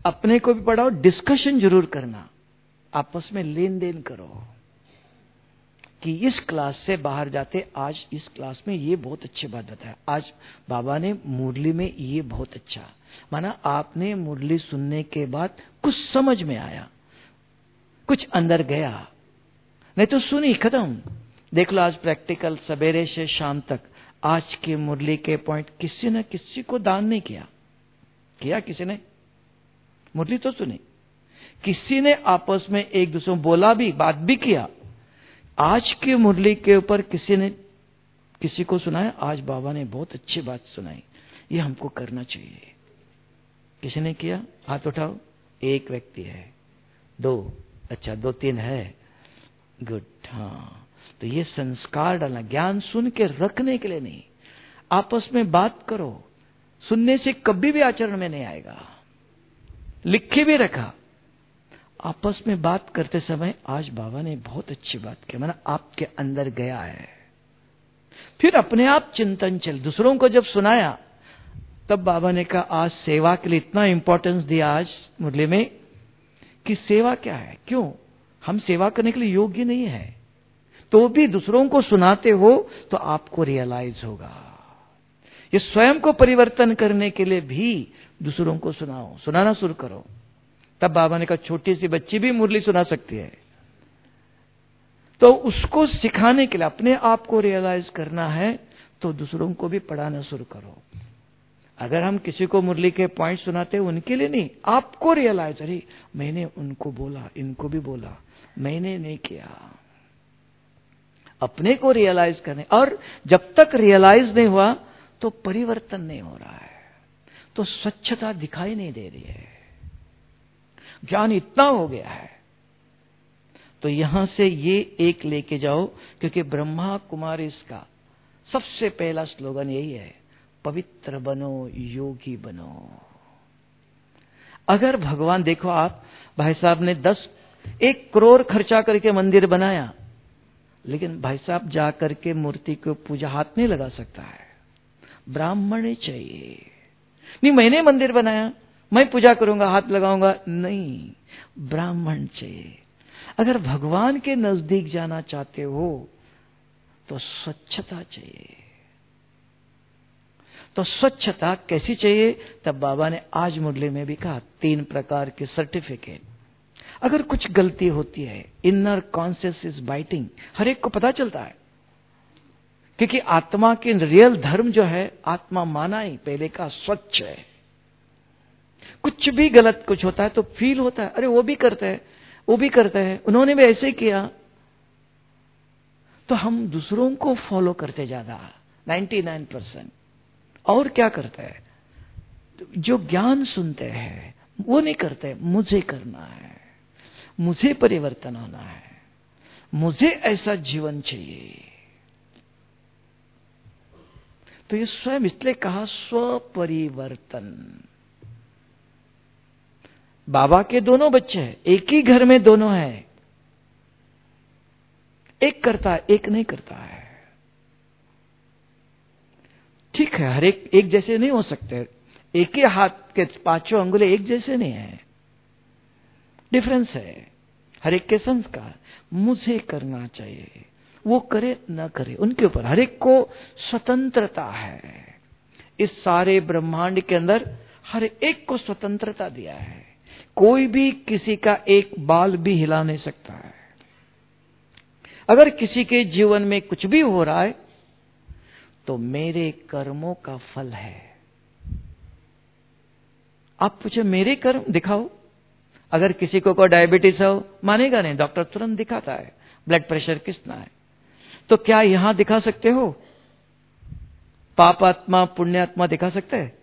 अपने को भी पढ़ाओ, डिस्कशन जरूर करना, आपस में लेन देन करो कि इस क्लास से बाहर जाते आज इस क्लास में ये बहुत अच्छी बात बताया, आज बाबा ने मुरली में ये बहुत अच्छा, माना आपने मुरली सुनने के बाद कुछ समझ में आया, कुछ अंदर गया, नहीं तो सुनी खत्म। देख लो आज प्रैक्टिकल सवेरे से शाम तक आज के मुरली के पॉइंट किसी न किसी को दान नहीं किया किसी ने? मुरली तो सुनी, किसी ने आपस में एक दूसरे को बोला भी, बात भी किया। आज की मुरली के ऊपर किसी ने किसी को सुनाया, आज बाबा ने बहुत अच्छी बात सुनाई, ये हमको करना चाहिए। किसी ने किया? हाथ उठाओ। एक व्यक्ति है, दो, अच्छा 2-3 है, गुड। हाँ, तो ये संस्कार डालना, ज्ञान सुन के रखने के लिए नहीं, आपस में बात करो। सुनने से कभी भी आचरण में नहीं आएगा, लिख के भी रखा। आपस में बात करते समय आज बाबा ने बहुत अच्छी बात की, माना आपके अंदर गया है। फिर अपने आप चिंतन चल, दूसरों को जब सुनाया तब बाबा ने कहा आज सेवा के लिए इतना इंपॉर्टेंस दिया आज मुरली में कि सेवा क्या है, क्यों हम सेवा करने के लिए योग्य नहीं है, तो भी दूसरों को सुनाते हो तो आपको रियलाइज होगा। ये स्वयं को परिवर्तन करने के लिए भी दूसरों को सुनाओ, सुनाना शुरू करो। तब बाबा ने कहा छोटी सी बच्ची भी मुरली सुना सकती है, तो उसको सिखाने के लिए अपने आप को रियलाइज करना है तो दूसरों को भी पढ़ाना शुरू करो। अगर हम किसी को मुरली के पॉइंट सुनाते हैं उनके लिए नहीं, आपको रियलाइज, अरे मैंने उनको बोला, इनको भी बोला, मैंने नहीं किया। अपने को रियलाइज करने, और जब तक रियलाइज नहीं हुआ तो परिवर्तन नहीं हो रहा है, तो स्वच्छता दिखाई नहीं दे रही है। ज्ञान इतना हो गया है, तो यहां से ये एक लेके जाओ, क्योंकि ब्रह्मा कुमारी इसका सबसे पहला स्लोगन यही है, पवित्र बनो, योगी बनो। अगर भगवान, देखो आप, भाई साहब ने 1 करोड़ खर्चा करके मंदिर बनाया, लेकिन भाई साहब जाकर के मूर्ति को पूजा हाथ नहीं लगा सकता है, ब्राह्मण चाहिए। नहीं मैंने मंदिर बनाया, मैं पूजा करूंगा, हाथ लगाऊंगा, नहीं, ब्राह्मण चाहिए। अगर भगवान के नजदीक जाना चाहते हो तो स्वच्छता चाहिए। तो स्वच्छता कैसी चाहिए? तब बाबा ने आज मुरली में भी कहा 3 प्रकार के सर्टिफिकेट। अगर कुछ गलती होती है, इनर कॉन्शियस इज बाइटिंग, हर एक को पता चलता है, क्योंकि आत्मा के रियल धर्म जो है, आत्मा माना ही पहले का स्वच्छ है। कुछ भी गलत कुछ होता है तो फील होता है, अरे वो भी करते हैं, वो भी करते हैं, उन्होंने भी ऐसे किया, तो हम दूसरों को फॉलो करते ज्यादा 99%। और क्या करते हैं? जो ज्ञान सुनते हैं वो नहीं करते, मुझे करना है, मुझे परिवर्तन होना है, मुझे ऐसा जीवन चाहिए। तो ये स्वयं इसलिए कहा स्वपरिवर्तन। बाबा के दोनों बच्चे हैं, एक ही घर में दोनों हैं, एक करता है, एक नहीं करता है। ठीक है, हर एक जैसे नहीं हो सकते, एक ही हाथ के 5 अंगुले एक जैसे नहीं है, डिफरेंस है। हर एक के संस्कार, मुझे करना चाहिए, वो करे ना करे उनके ऊपर, हर एक को स्वतंत्रता है। इस सारे ब्रह्मांड के अंदर हर एक को स्वतंत्रता दिया है, कोई भी किसी का एक बाल भी हिला नहीं सकता है। अगर किसी के जीवन में कुछ भी हो रहा है तो मेरे कर्मों का फल है। आप पूछे मेरे कर्म दिखाओ, अगर किसी को डायबिटीज हो, मानेगा नहीं, डॉक्टर तुरंत दिखाता है ब्लड प्रेशर कितना है। तो क्या यहां दिखा सकते हो? पाप आत्मा पुण्यात्मा दिखा सकते हैं?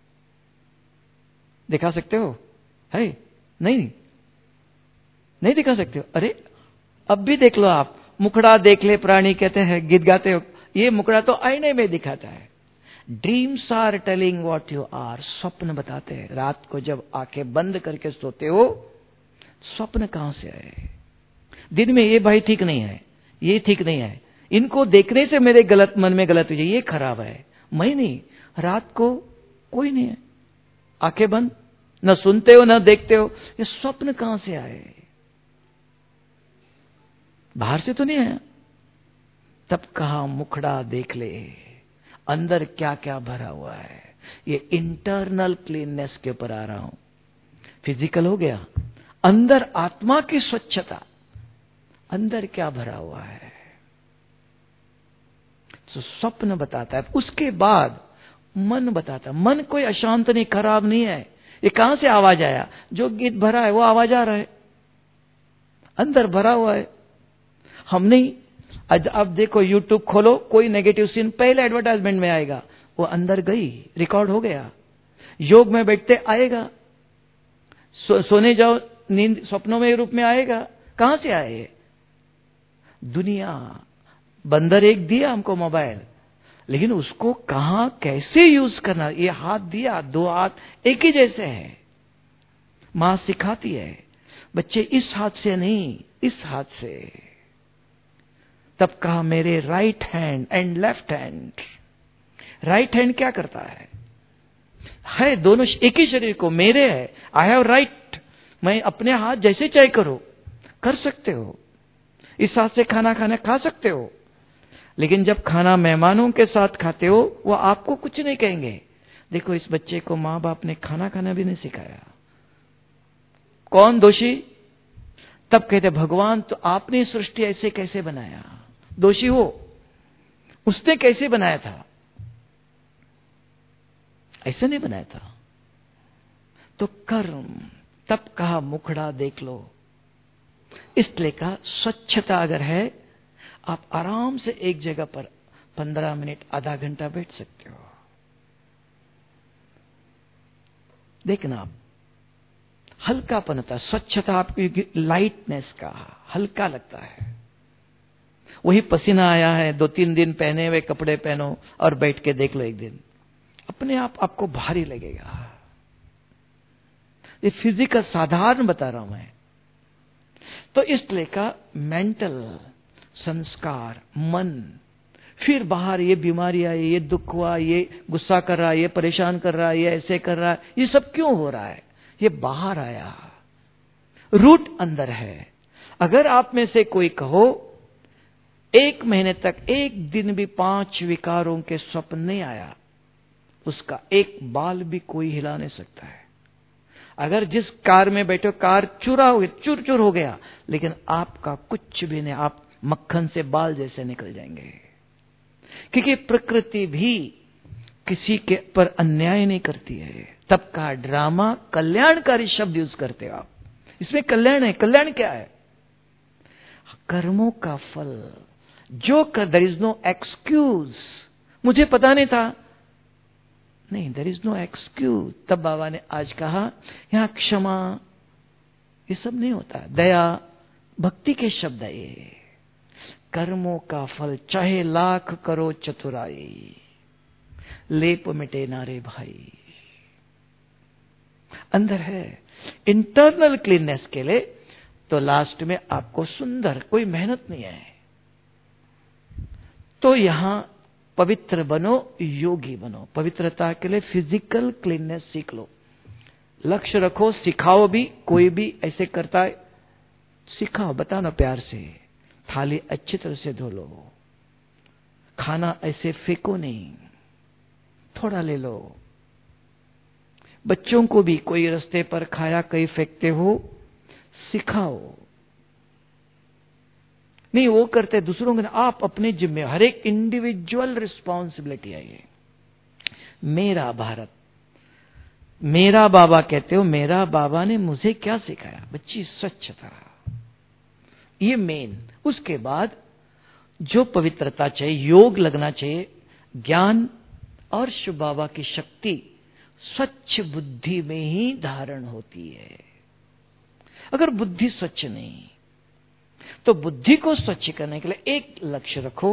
दिखा सकते हो? है नहीं, नहीं दिखा सकते हो। अरे अब भी देख लो आप, मुखड़ा देख ले प्राणी कहते हैं, गीत गाते हो, ये मुखड़ा तो आईने में दिखाता है। Dreams are telling what you are, स्वप्न बताते हैं। रात को जब आंखें बंद करके सोते हो, स्वप्न कहां से आए? दिन में ये भाई ठीक नहीं है, ये ठीक नहीं है, इनको देखने से मेरे गलत मन में गलत हो जाए, ये खराब है, मैं नहीं। रात को कोई नहीं है, आंखें बंद, न सुनते हो न देखते हो, ये स्वप्न कहां से आए? बाहर से तो नहीं आया। तब कहा मुखड़ा देख ले, अंदर क्या क्या भरा हुआ है। ये इंटरनल क्लीननेस के ऊपर आ रहा हूं। फिजिकल हो गया, अंदर आत्मा की स्वच्छता, अंदर क्या भरा हुआ है। तो स्वप्न बताता है, उसके बाद मन बताता है। मन कोई अशांत नहीं, खराब नहीं है। ये कहां से आवाज आया? जो गीत भरा है वो आवाज आ रहा है, अंदर भरा हुआ है। हम नहीं, अब देखो YouTube खोलो, कोई नेगेटिव सीन पहले एडवर्टाइजमेंट में आएगा, वो अंदर गई, रिकॉर्ड हो गया। योग में बैठते आएगा, सोने जाओ नींद स्वप्नों में रूप में आएगा। कहां से आए? दुनिया, बंदर एक दिया हमको मोबाइल, लेकिन उसको कहां कैसे यूज करना, ये हाथ दिया, दो हाथ एक ही जैसे है। मां सिखाती है, बच्चे इस हाथ से नहीं, इस हाथ से। तब कहा मेरे right hand and left hand. Right hand क्या करता है दोनों एक ही शरीर को, मेरे है, आई हैव राइट। मैं अपने हाथ जैसे चाहे करो, कर सकते हो। इस हाथ से खाना खा सकते हो, लेकिन जब खाना मेहमानों के साथ खाते हो, वो आपको कुछ नहीं कहेंगे। देखो इस बच्चे को मां बाप ने खाना खाना भी नहीं सिखाया, कौन दोषी? तब कहते भगवान तो आपने सृष्टि ऐसे कैसे बनाया? दोषी हो, उसने कैसे बनाया था? ऐसे नहीं बनाया था। तो कर्म, तब कहा मुखड़ा देख लो। इसलिए कहा स्वच्छता अगर है, आप आराम से एक जगह पर 15 मिनट आधा घंटा बैठ सकते हो। देखना आप, हल्कापन होता है, स्वच्छता आपकी लाइटनेस का, हल्का लगता है। वही पसीना आया है, 2-3 दिन पहने हुए कपड़े पहनो और बैठ के देख लो एक दिन, अपने आप आपको भारी लगेगा। ये फिजिकल साधारण बता रहा हूं मैं। तो इसलिए का मेंटल संस्कार, मन, फिर बाहर ये बीमारी आई, ये दुख हुआ, ये गुस्सा कर रहा है, ये परेशान कर रहा है, ये ऐसे कर रहा है, ये सब क्यों हो रहा है? ये बाहर आया, रूट अंदर है। अगर आप में से कोई कहो 1 महीने तक एक दिन भी 5 विकारों के स्वप्न नहीं आया, उसका एक बाल भी कोई हिला नहीं सकता है। अगर जिस कार में बैठे कार चूर चूर हो गया, लेकिन आपका कुछ भी नहीं, आप मक्खन से बाल जैसे निकल जाएंगे। क्योंकि प्रकृति भी किसी के पर अन्याय नहीं करती है। तब का ड्रामा कल्याणकारी शब्द यूज करते हो आप, इसमें कल्याण है। कल्याण क्या है? कर्मों का फल जो कर, देयर इज नो एक्सक्यूज। मुझे पता नहीं था, नहीं, देयर इज नो एक्सक्यूज। तब बाबा ने आज कहा यहां क्षमा ये सब नहीं होता, दया भक्ति के शब्द है ये। कर्मों का फल चाहे लाख करो चतुराई, लेप मिटे नारे भाई। अंदर है इंटरनल क्लीननेस के लिए, तो लास्ट में आपको सुंदर, कोई मेहनत नहीं है। तो यहां पवित्र बनो, योगी बनो। पवित्रता के लिए फिजिकल क्लीननेस सीख लो, लक्ष्य रखो, सिखाओ भी। कोई भी ऐसे करता है सिखाओ, बताना प्यार से। थाली अच्छी तरह से धो लो, खाना ऐसे फेंको नहीं, थोड़ा ले लो। बच्चों को भी कोई रास्ते पर खाया कहीं फेंकते हो, सिखाओ। नहीं वो करते दूसरों के, आप अपने जिम्मे, हर एक इंडिविजुअल रिस्पॉन्सिबिलिटी है ये। मेरा भारत, मेरा बाबा कहते हो, मेरा बाबा ने मुझे क्या सिखाया? बच्ची स्वच्छता, ये मेन। उसके बाद जो पवित्रता चाहिए, योग लगना चाहिए, ज्ञान और शिव बाबा की शक्ति स्वच्छ बुद्धि में ही धारण होती है। अगर बुद्धि स्वच्छ नहीं, तो बुद्धि को स्वच्छ करने के लिए एक लक्ष्य रखो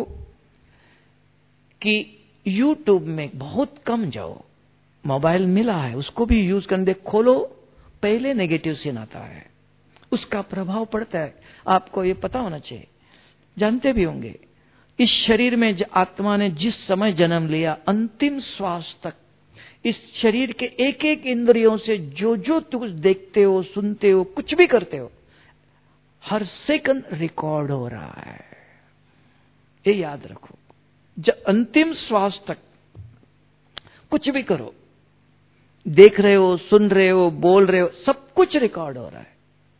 कि YouTube में बहुत कम जाओ। मोबाइल मिला है, उसको भी यूज करने दे। खोलो, पहले नेगेटिव सीन आता है, उसका प्रभाव पड़ता है। आपको ये पता होना चाहिए, जानते भी होंगे, इस शरीर में आत्मा ने जिस समय जन्म लिया, अंतिम श्वास तक इस शरीर के एक एक इंद्रियों से जो जो तुम देखते हो, सुनते हो, कुछ भी करते हो, हर सेकंड रिकॉर्ड हो रहा है। ये याद रखो। जब अंतिम श्वास तक कुछ भी करो, देख रहे हो, सुन रहे हो, बोल रहे हो, सब कुछ रिकॉर्ड हो रहा है।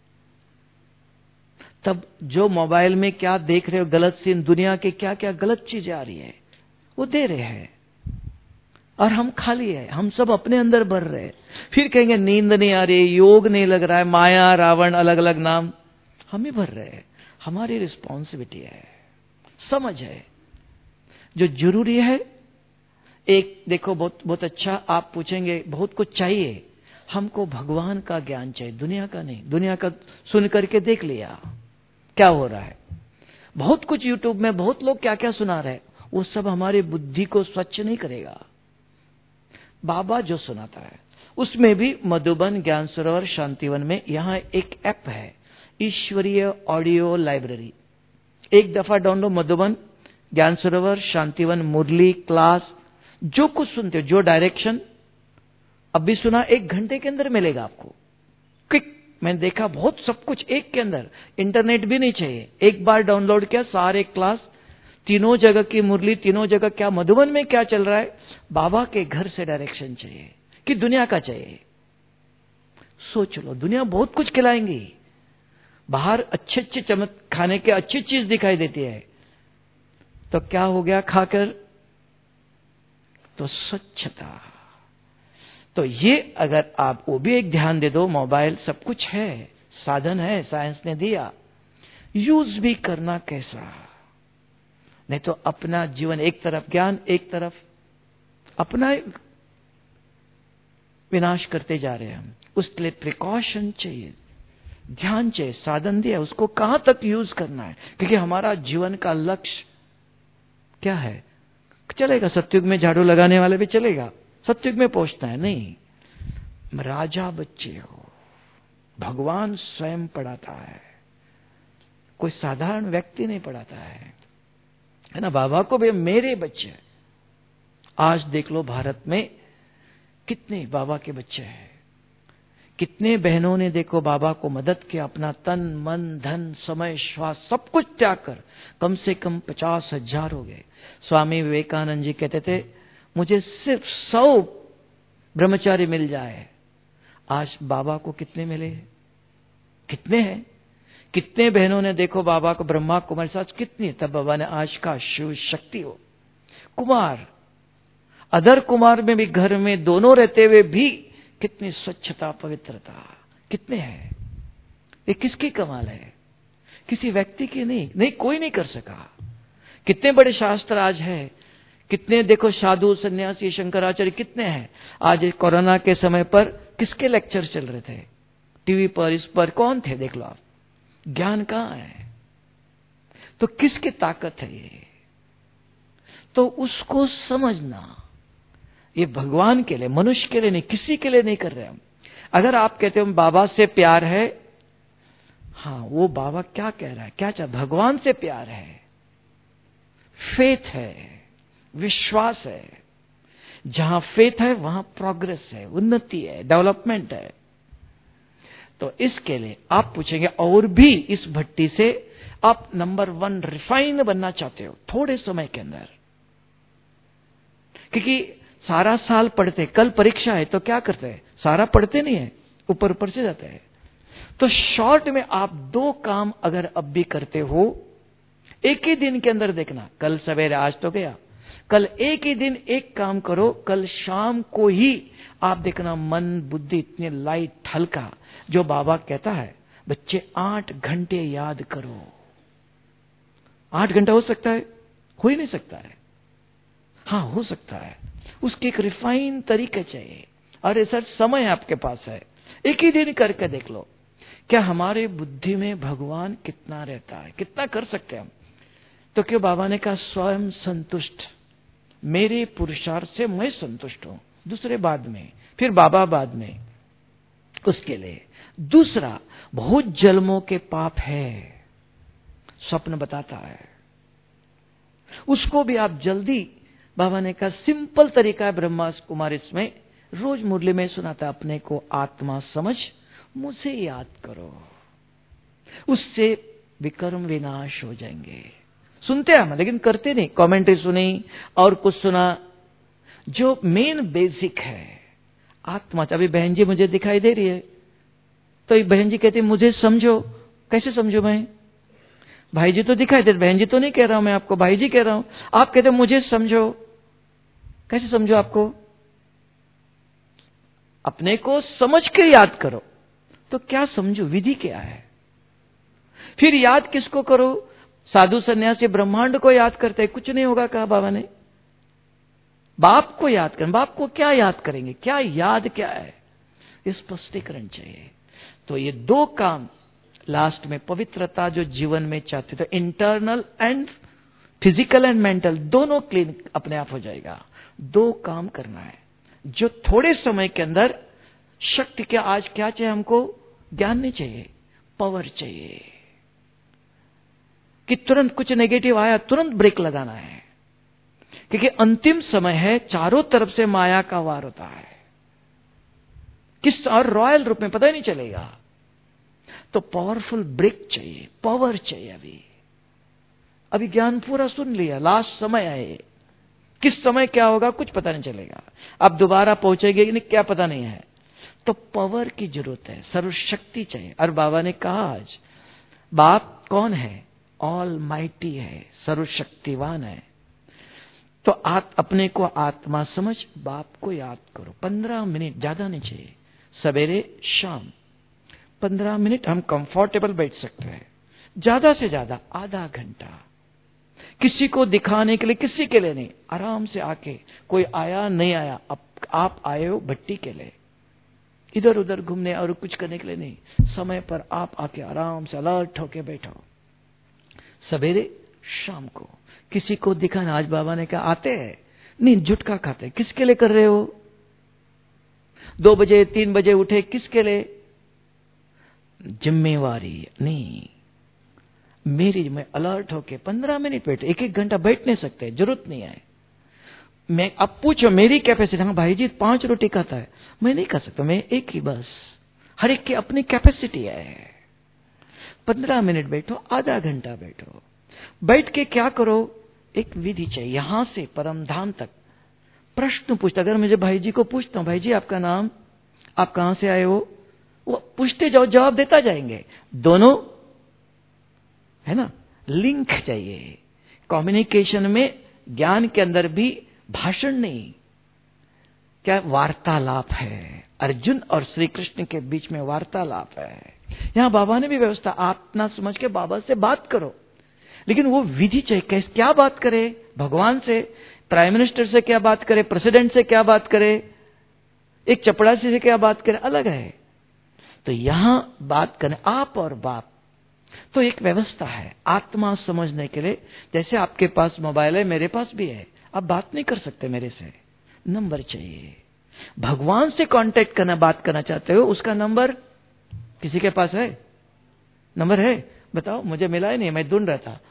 तब जो मोबाइल में क्या देख रहे हो, गलत सीन, दुनिया के क्या क्या गलत चीजें आ रही है, वो दे रहे हैं और हम खाली है। हम सब अपने अंदर भर रहे हैं। फिर कहेंगे नींद नहीं आ रही, योग नहीं लग रहा है, माया, रावण, अलग अलग नाम हम ही भर रहे हैं। हमारी रिस्पॉन्सिबिलिटी है, समझ है। जो जरूरी है, एक देखो, बहुत अच्छा आप पूछेंगे, बहुत कुछ चाहिए हमको, भगवान का ज्ञान चाहिए, दुनिया का नहीं। दुनिया का सुन करके देख लिया क्या हो रहा है, बहुत कुछ यूट्यूब में बहुत लोग क्या क्या सुना रहे हैं, वो सब हमारी बुद्धि को स्वच्छ नहीं करेगा। बाबा जो सुनाता है, उसमें भी मधुबन, ज्ञान सरोवर, शांतिवन में यहां एक ऐप है, ईश्वरीय ऑडियो लाइब्रेरी। एक दफा डाउनलोड, मधुबन, ज्ञान सरोवर, शांतिवन, मुरली, क्लास, जो कुछ सुनते हो, जो डायरेक्शन अभी सुना, 1 घंटे के अंदर मिलेगा आपको। क्विक, मैंने देखा बहुत सब कुछ एक के अंदर, इंटरनेट भी नहीं चाहिए। एक बार डाउनलोड किया, सारे क्लास, तीनों जगह की मुरली, तीनों जगह क्या मधुबन में क्या चल रहा है, बाबा के घर से डायरेक्शन चाहिए कि दुनिया का चाहिए। सोच लो, दुनिया बहुत कुछ खिलाएंगी, बाहर अच्छे अच्छे चमक खाने के अच्छी चीज दिखाई देती है, तो क्या हो गया खाकर, तो स्वच्छता। तो ये अगर आप वो भी एक ध्यान दे दो, मोबाइल सब कुछ है, साधन है, साइंस ने दिया, यूज भी करना कैसा। नहीं तो अपना जीवन एक तरफ ज्ञान, एक तरफ अपना विनाश करते जा रहे हैं हम। उसके लिए प्रिकॉशन चाहिए, ध्यान चाहिए, साधन दिया, उसको कहां तक यूज करना है। क्योंकि हमारा जीवन का लक्ष्य क्या है, चलेगा सत्युग में झाड़ू लगाने वाले भी चलेगा, सत्युग में पहुंचना है नहीं। राजा बच्चे हो, भगवान स्वयं पढ़ाता है, कोई साधारण व्यक्ति नहीं पढ़ाता है ना। बाबा को भी मेरे बच्चे, आज देख लो भारत में कितने बाबा के बच्चे हैं, कितने बहनों ने देखो बाबा को मदद किया, अपना तन मन धन समय श्वास सब कुछ त्याग कर, कम से कम 50,000 हो गए। स्वामी विवेकानंद जी कहते थे, मुझे सिर्फ 100 ब्रह्मचारी मिल जाए। आज बाबा को कितने मिले, कितने हैं, कितने बहनों ने देखो बाबा को, ब्रह्मा कुमार साथ कितनी, तब बाबा ने आज का शिव शक्ति हो कुमार, अदर कुमार में भी घर में दोनों रहते हुए भी कितनी स्वच्छता पवित्रता, कितने हैं। ये किसकी कमाल है, किसी व्यक्ति की नहीं, कोई नहीं कर सका। कितने बड़े शास्त्र आज है, कितने देखो साधु सन्यासी शंकराचार्य कितने हैं। आज कोरोना के समय पर किसके लेक्चर चल रहे थे, टीवी पर, इस पर कौन थे, देख लो आप। ज्ञान कहां है, तो किसकी ताकत है ये, तो उसको समझना। ये भगवान के लिए, मनुष्य के लिए नहीं, किसी के लिए नहीं कर रहे हम। अगर आप कहते हो बाबा से प्यार है, हाँ, वो बाबा क्या कह रहा है, क्या चाह, भगवान से प्यार है, फेथ है, विश्वास है। जहां फेथ है वहां प्रोग्रेस है, उन्नति है, डेवलपमेंट है। तो इसके लिए आप पूछेंगे, और भी इस भट्टी से आप नंबर 1 रिफाइन बनना चाहते हो थोड़े समय के अंदर, क्योंकि सारा साल पढ़ते, कल परीक्षा है तो क्या करते हैं, सारा पढ़ते नहीं है, ऊपर ऊपर से जाते हैं। तो शॉर्ट में आप 2 काम अगर अब भी करते हो, एक ही दिन के अंदर देखना, कल सवेरे, आज तो गया, कल एक ही दिन एक काम करो, कल शाम को ही आप देखना मन बुद्धि इतने लाइट हल्का। जो बाबा कहता है बच्चे 8 घंटे याद करो, 8 घंटा हो सकता है, हो ही नहीं सकता है, हाँ हो सकता है। उसके एक रिफाइन तरीके चाहिए, अरे सर समय आपके पास है, एक ही दिन करके देख लो, क्या हमारे बुद्धि में भगवान कितना रहता है, कितना कर सकते हैं हम। तो क्यों बाबा ने कहा स्वयं संतुष्ट, मेरे पुरुषार्थ से मैं संतुष्ट हूं, दूसरे बाद में, फिर बाबा बाद में। उसके लिए दूसरा, बहुत जन्मों के पाप है, स्वप्न बताता है, उसको भी आप जल्दी बाबा ने कहा सिंपल तरीका है ब्रह्मा कुमारी इसमें, रोज मुरली में सुनाता, अपने को आत्मा समझ मुझे याद करो, उससे विकर्म विनाश हो जाएंगे। सुनते हैं हम लेकिन करते नहीं। कमेंट्री सुनी और कुछ सुना, जो मेन बेसिक है आत्मा। अभी बहन जी मुझे दिखाई दे रही है, तो एक बहन जी कहती है मुझे समझो। कैसे समझो मैं? भाई जी तो दिखाई दे, बहन जी तो नहीं कह रहा हूं मैं आपको, भाई जी कह रहा हूं। आप कहते हो मुझे समझो, कैसे समझो आपको? अपने को समझ के याद करो। तो क्या समझो, विधि क्या है? फिर याद किसको करो? साधु सन्यासी ब्रह्मांड को याद करते, कुछ नहीं होगा कहा बाबा ने। बाप को याद करें। बाप को क्या याद करेंगे? क्या याद क्या है? स्पष्टीकरण चाहिए। तो ये दो काम लास्ट में, पवित्रता जो जीवन में चाहते, तो internal and physical and mental दोनों क्लीन अपने आप हो जाएगा। दो काम करना है जो थोड़े समय के अंदर शक्ति क्या, आज क्या चाहिए हमको? ज्ञान नहीं चाहिए, पावर चाहिए कि तुरंत कुछ नेगेटिव आया तुरंत ब्रेक लगाना है, क्योंकि अंतिम समय है, चारों तरफ से माया का वार होता है, किस और रॉयल रूप में पता ही नहीं चलेगा। तो पावरफुल ब्रेक चाहिए, पावर चाहिए। अभी ज्ञान पूरा सुन लिया, लास्ट समय है, किस समय क्या होगा कुछ पता नहीं चलेगा, अब दोबारा पहुंचेगी नहीं क्या पता नहीं है। तो पावर की जरूरत है, सर्वशक्ति चाहिए। और बाबा ने कहा आज बाप कौन है? ऑल माइटी है, सर्वशक्तिवान है। तो अपने को आत्मा समझ, बाप को याद करो। 15 मिनट, ज्यादा नहीं चाहिए, सवेरे शाम 15 मिनट हम कंफर्टेबल बैठ सकते हैं, ज्यादा से ज्यादा आधा घंटा। किसी को दिखाने के लिए, किसी के लिए नहीं, आराम से आके, कोई आया नहीं आया, आप आए हो भट्टी के लिए, इधर उधर घूमने और कुछ करने के लिए नहीं, समय पर आप आके आराम से अलर्ट होके बैठो, सवेरे शाम को। किसी को दिखाना, आज बाबा ने कहा आते हैं नहीं, जुटका खाते, किसके लिए कर रहे हो? 2 बजे 3 बजे उठे, किसके लिए? जिम्मेवारी नहीं, मेरी मैं अलर्ट होके 15 मिनट बैठे, 1-1 घंटा बैठ नहीं सकते, जरूरत नहीं है। मैं अब पूछो मेरी कैपेसिटी, हाँ भाई जी 5 रोटी खाता है, मैं नहीं खा सकता, मैं एक ही बस। हर एक की अपनी कैपेसिटी है। 15 मिनट बैठो, आधा घंटा बैठो, बैठ के क्या करो? एक विधि चाहिए, यहां से परम धाम तक प्रश्न पूछता। अगर मुझे भाई जी को पूछता हूं, भाई जी आपका नाम, आप कहां से आए हो, वो पूछते जाओ, जवाब देता जाएंगे। दोनों है ना, लिंक चाहिए कम्युनिकेशन में। ज्ञान के अंदर भी भाषण नहीं, क्या वार्तालाप है। अर्जुन और श्री कृष्ण के बीच में वार्तालाप है। यहां बाबा ने भी व्यवस्था, आप ना समझ के बाबा से बात करो, लेकिन वो विधि चाहिए। कैसे, क्या बात करे? भगवान से, प्राइम मिनिस्टर से क्या बात करे, प्रेसिडेंट से क्या बात करे, एक चपड़ासी से क्या बात करे, अलग है। तो यहां बात करें आप और बाप, तो एक व्यवस्था है आत्मा समझने के लिए। जैसे आपके पास मोबाइल है, मेरे पास भी है, आप बात नहीं कर सकते मेरे से, नंबर चाहिए। भगवान से कांटेक्ट करना, बात करना चाहते हो, उसका नंबर किसी के पास है? नंबर है? बताओ, मुझे मिला ही नहीं, मैं ढूंढ रहा था।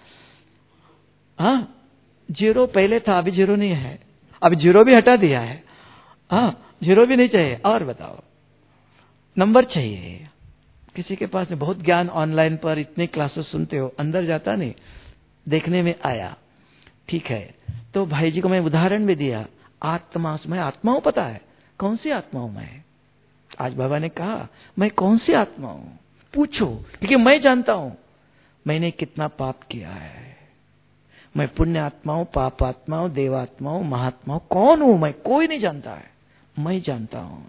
हाँ, 0 पहले था, अभी 0 नहीं है, अभी 0 भी हटा दिया है। हाँ, 0 भी नहीं चाहिए। और बताओ, नंबर चाहिए किसी के पास? बहुत ज्ञान ऑनलाइन पर इतने क्लासेस सुनते हो, अंदर जाता नहीं, देखने में आया, ठीक है। तो भाई जी को मैं उदाहरण भी दिया, आत्मा, मैं आत्मा हूं, पता है कौन सी आत्मा हूं मैं? आज बाबा ने कहा मैं कौन सी आत्मा हूं, पूछो, क्योंकि मैं जानता हूं मैंने कितना पाप किया है। मैं पुण्य आत्मा हूं, पाप आत्मा हूं, देवात्मा हूं, महात्मा हूं, कौन हूं मैं? कोई नहीं जानता है, मैं जानता हूं।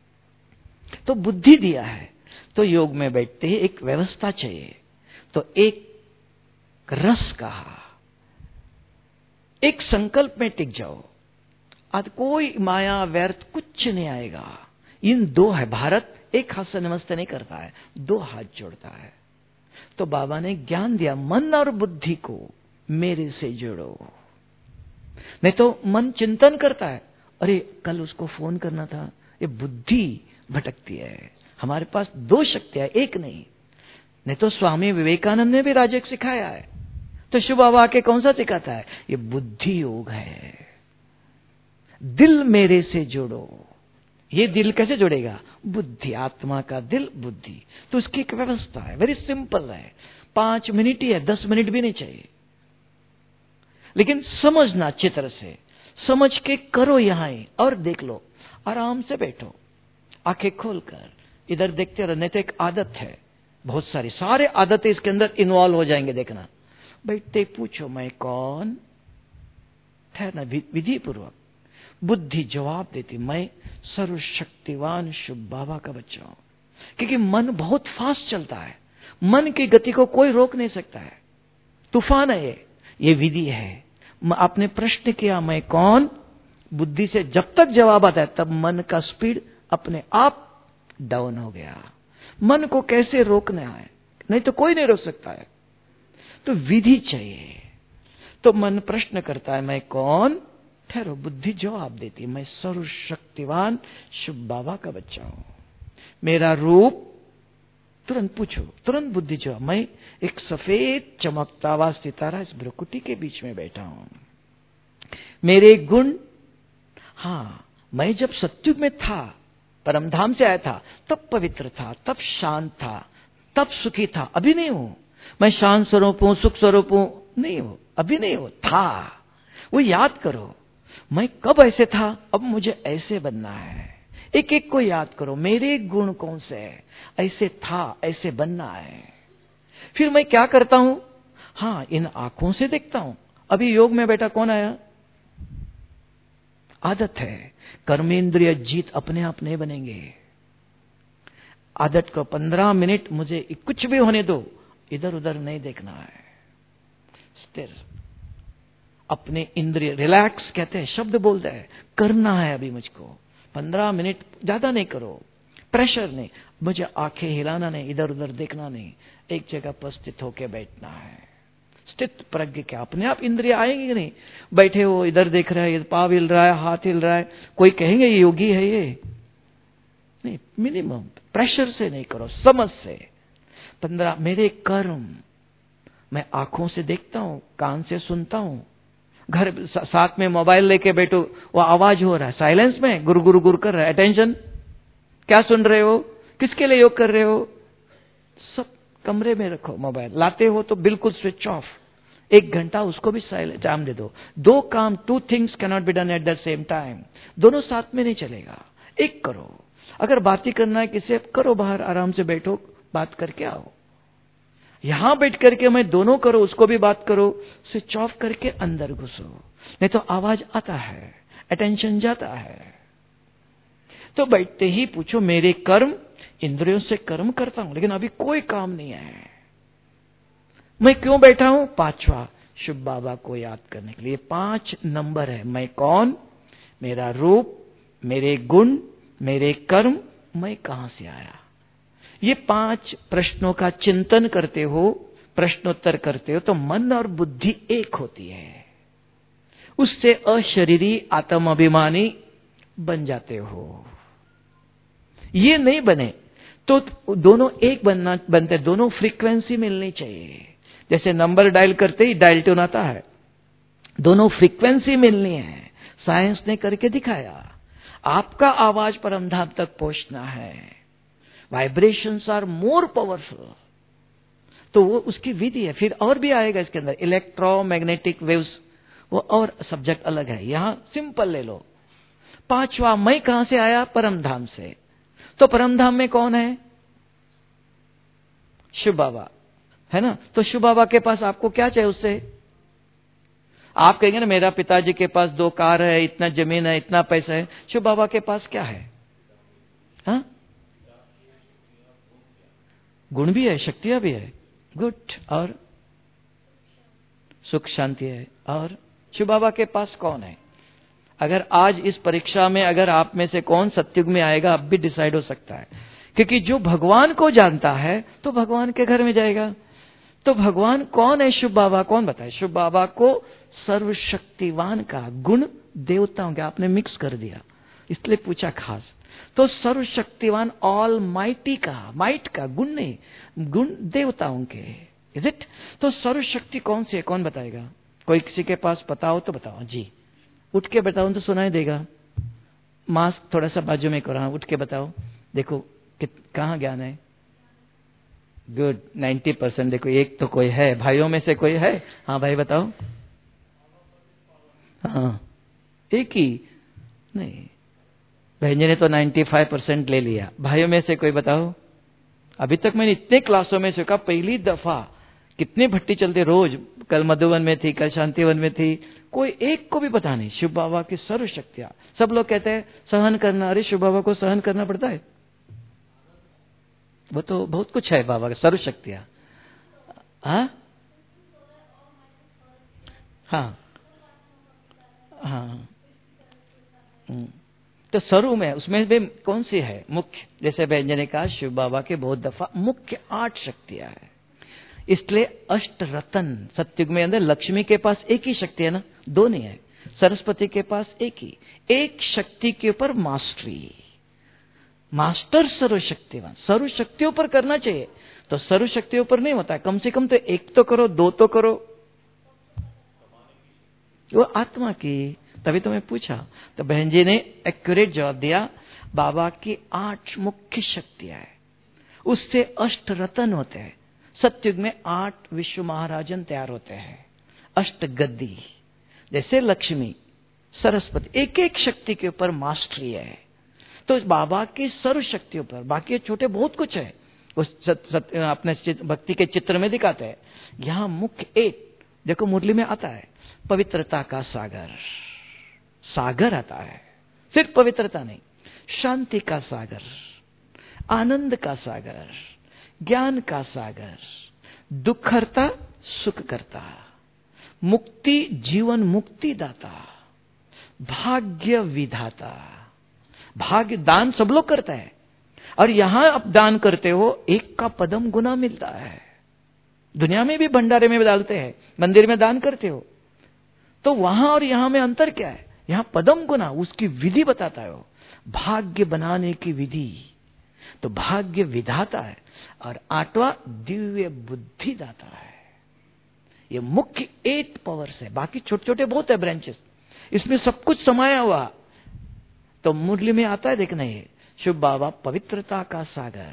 तो बुद्धि दिया है। तो योग में बैठते ही एक व्यवस्था चाहिए। तो एक रस कहा, एक संकल्प में टिक जाओ, आज कोई माया व्यर्थ कुछ नहीं आएगा। इन 2 है। भारत एक हाथ से नमस्ते नहीं करता है, 2 हाथ जोड़ता है। तो बाबा ने ज्ञान दिया, मन और बुद्धि को मेरे से जोड़ो। नहीं तो मन चिंतन करता है, अरे कल उसको फोन करना था, ये बुद्धि भटकती है। हमारे पास 2 शक्तियां, एक नहीं तो स्वामी विवेकानंद ने भी राजयोग सिखाया है। तो शिव बाबा आके कौन सा सिखाता है? ये बुद्धि योग है। दिल मेरे से जोड़ो। ये दिल कैसे जुड़ेगा? बुद्धि, आत्मा का दिल, बुद्धि। तो उसकी एक व्यवस्था है, वेरी सिंपल है। 5 मिनट ही है, 10 मिनट भी नहीं चाहिए, लेकिन समझना चित्र से, समझ के करो यहां ही और देख लो। आराम से बैठो, आंखें खोलकर इधर देखते रहो। नहीं तो एक आदत है, बहुत सारे आदतें इसके अंदर इन्वॉल्व हो जाएंगे, देखना। बैठते पूछो मैं कौन, ठहरना विधि पूर्वक। बुद्धि जवाब देती मैं सर्वशक्तिवान शुभ बाबा का बच्चा हूं। क्योंकि मन बहुत फास्ट चलता है, मन की गति को कोई रोक नहीं सकता है, तूफान है ये विधि है। आपने प्रश्न किया मैं कौन, बुद्धि से जब तक जवाब आता है तब मन का स्पीड अपने आप डाउन हो गया। मन को कैसे रोकना है? नहीं तो कोई नहीं रोक सकता है, तो विधि चाहिए। तो मन प्रश्न करता है मैं कौन, ठहरो, बुद्धि जवाब देती मैं सर्वशक्तिवान शुभ बाबा का बच्चा हूं। मेरा रूप, तुरंत पूछो, तुरंत बुद्धि जवाब, मैं एक सफेद चमकता हुआ सितारा इस भ्रुकुटी के बीच में बैठा हूं। मेरे गुण, हां, मैं जब सत्युग में था, परमधाम से आया था, तब पवित्र था, तब शांत था, तब सुखी था। अभी नहीं हूं मैं शांत स्वरूप हूं, सुख स्वरूप हूं, नहीं हो, अभी नहीं हो, था। वो याद करो मैं कब ऐसे था, अब मुझे ऐसे बनना है। एक एक को याद करो, मेरे गुण कौन से है, ऐसे था, ऐसे बनना है। फिर मैं क्या करता हूं, हां, इन आंखों से देखता हूं। अभी योग में बैठा कौन आया? आदत है, कर्मेंद्रिय जीत अपने आप नहीं बनेंगे। आदत को 15 मिनट मुझे कुछ भी होने दो, इधर उधर नहीं देखना है, स्थिर, अपने इंद्रिय रिलैक्स कहते हैं, शब्द बोलते हैं, करना है अभी मुझको 15 मिनट, ज्यादा नहीं करो, प्रेशर नहीं, मुझे आंखें हिलाना नहीं, इधर उधर देखना नहीं, एक जगह पर स्थित होकर बैठना है। स्थित प्रज्ञ क्या, अपने आप इंद्रिय आएंगे कि नहीं? बैठे हो, इधर देख रहा है, पाँव हिल रहा है, हाथ हिल रहा है, कोई कहेंगे ये योगी है? ये नहीं, मिनिमम प्रेशर से नहीं करो, समझ से। 15 मेरे कर्म, मैं आंखों से देखता हूं, कान से सुनता हूं, घर साथ में मोबाइल लेके बैठो, वो आवाज हो रहा है, साइलेंस में गुरु गुरु गुरु कर रहा है, अटेंशन, क्या सुन रहे हो, किसके लिए योग कर रहे हो, सब कमरे में रखो। मोबाइल लाते हो तो बिल्कुल स्विच ऑफ, 1 घंटा उसको भी साइलेंट टाइम दे दो। 2 काम, 2 things can not be done at the same time, दोनों साथ में नहीं चलेगा, एक करो। अगर बात ही करना है किसी, करो, बाहर आराम से बैठो, बात करके आओ। यहां बैठ करके मैं दोनों करो, उसको भी बात करो, स्विच ऑफ करके अंदर घुसो, नहीं तो आवाज आता है, अटेंशन जाता है। तो बैठते ही पूछो मेरे कर्म, इंद्रियों से कर्म करता हूं, लेकिन अभी कोई काम नहीं है, मैं क्यों बैठा हूं? 5वां, शुभ बाबा को याद करने के लिए। 5 नंबर है, मैं कौन, मेरा रूप, मेरे गुण, मेरे कर्म, मैं कहां से आया। ये 5 प्रश्नों का चिंतन करते हो, प्रश्नोत्तर करते हो, तो मन और बुद्धि एक होती है, उससे अशरीरी आत्म अभिमानी बन जाते हो। ये नहीं बने तो दोनों एक बनते, दोनों फ्रीक्वेंसी मिलनी चाहिए। जैसे नंबर डायल करते ही डायल टोन आता है, दोनों फ्रीक्वेंसी मिलनी है। साइंस ने करके दिखाया, आपका आवाज परमधाम तक पहुंचना है, वाइब्रेशंस आर मोर पावरफुल, तो वो उसकी विधि है। फिर और भी आएगा इसके अंदर, इलेक्ट्रोमैग्नेटिक वेव्स, वो और सब्जेक्ट अलग है, यहां सिंपल ले लो। 5वां, मैं कहां से आया? परमधाम से। तो परमधाम में कौन है? शिव बाबा है ना। तो शिव बाबा के पास आपको क्या चाहिए उससे? आप कहेंगे ना मेरा पिताजी के पास 2 कार है, इतना जमीन है, इतना पैसा है। शिव बाबा के पास क्या है? हाँ, गुण भी है, शक्तियां भी है, गुड, और सुख शांति है। और शिव बाबा के पास कौन है? अगर आज इस परीक्षा में अगर आप में से कौन सत्युग में आएगा, अब भी डिसाइड हो सकता है, क्योंकि जो भगवान को जानता है तो भगवान के घर में जाएगा। तो भगवान कौन है? शिव बाबा कौन बताए? शिव बाबा को सर्वशक्तिवान का गुण देवताओं का आपने मिक्स कर दिया, इसलिए पूछा खास। तो सर्वशक्तिवान ऑल माइटी का, माइट का गुण नहीं, गुण देवताओं के, इज इट? तो सर्वशक्ति कौन सी है, कौन बताएगा? कोई किसी के पास पता हो तो बताओ जी। उठ के बताओ तो सुनाई देगा। मास्क थोड़ा सा बाजू में करो, उठ के बताओ। देखो कहाँ ज्ञान है? गुड, 90%। देखो एक तो कोई है, भाइयों में से कोई है? हाँ भाई बताओ। हाँ एक ही नहीं, बहन जी ने तो 95% ले लिया। भाइयों में से कोई बताओ। अभी तक मैंने इतने क्लासों में सीखा, पहली दफा कितने भट्टी चलते रोज, कल मधुवन में थी, कल शांतिवन में थी, कोई एक को भी पता नहीं शिव बाबा की सर्व शक्तियां। सब लोग कहते हैं सहन करना, अरे शिव बाबा को सहन करना पड़ता है? वो तो बहुत कुछ है बाबा की सर्व शक्तियां। हाँ हाँ हाँ। तो स्वरूप में उसमें भी कौन सी है मुख्य? जैसे व्यंजन ने कहा शिव बाबा के बहुत दफा मुख्य 8 शक्तियां है। इसलिए अष्ट रतन सत्युग में अंदर लक्ष्मी के पास एक ही शक्ति है ना, 2 नहीं है। सरस्वती के पास एक ही, एक शक्ति के ऊपर मास्टरी, मास्टर सर्वशक्तिवान। सर्व शक्तियों पर करना चाहिए, तो सर्व शक्तियों पर नहीं होता है। कम से कम तो 1 तो करो, 2 तो करो। वो आत्मा की, तभी तो मैं पूछा। तो बहन जी ने एक्यूरेट जवाब दिया। बाबा की 8 मुख्य शक्तियां है, उससे अष्ट रतन होते हैं। सत्युग में 8 विश्व महाराजन तैयार होते हैं, अष्ट गद्दी। जैसे लक्ष्मी, सरस्वती, एक एक शक्ति के ऊपर मास्टरी है। तो बाबा की सर्व शक्तियों पर, बाकी छोटे बहुत कुछ है, उस अपने भक्ति के चित्र में दिखाते हैं। यहां मुख्य 8 देखो मुरली में आता है, पवित्रता का सागर। सागर आता है, सिर्फ पवित्रता नहीं, शांति का सागर, आनंद का सागर, ज्ञान का सागर, दुख हरता सुख करता, मुक्ति जीवन मुक्ति दाता, भाग्य विधाता। भाग्य दान सब लोग करता है, और यहां आप दान करते हो 1 का पदम गुना मिलता है। दुनिया में भी भंडारे में डालते हैं, मंदिर में दान करते हो, तो वहां और यहां में अंतर क्या है? यहां पदम गुना, उसकी विधि बताता है वो, भाग्य बनाने की विधि। तो भाग्य विधाता है, और 8वां दिव्य बुद्धि दाता है। ये मुख्य 8 पावर्स है, बाकी छोटे छोटे बहुत है ब्रांचेस, इसमें सब कुछ समाया हुआ। तो मुरली में आता है, देखना ये शिव बाबा पवित्रता का सागर,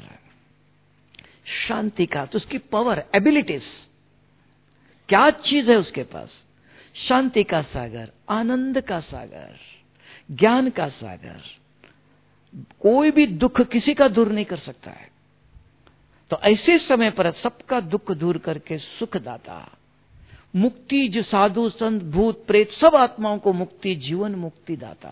शांति का, तो उसकी पावर, एबिलिटीज, क्या चीज है उसके पास? शांति का सागर, आनंद का सागर, ज्ञान का सागर। कोई भी दुख किसी का दूर नहीं कर सकता है। तो ऐसे समय पर सबका दुख दूर करके सुख दाता, मुक्ति, जो साधु संत भूत प्रेत सब आत्माओं को मुक्ति जीवन मुक्ति दाता,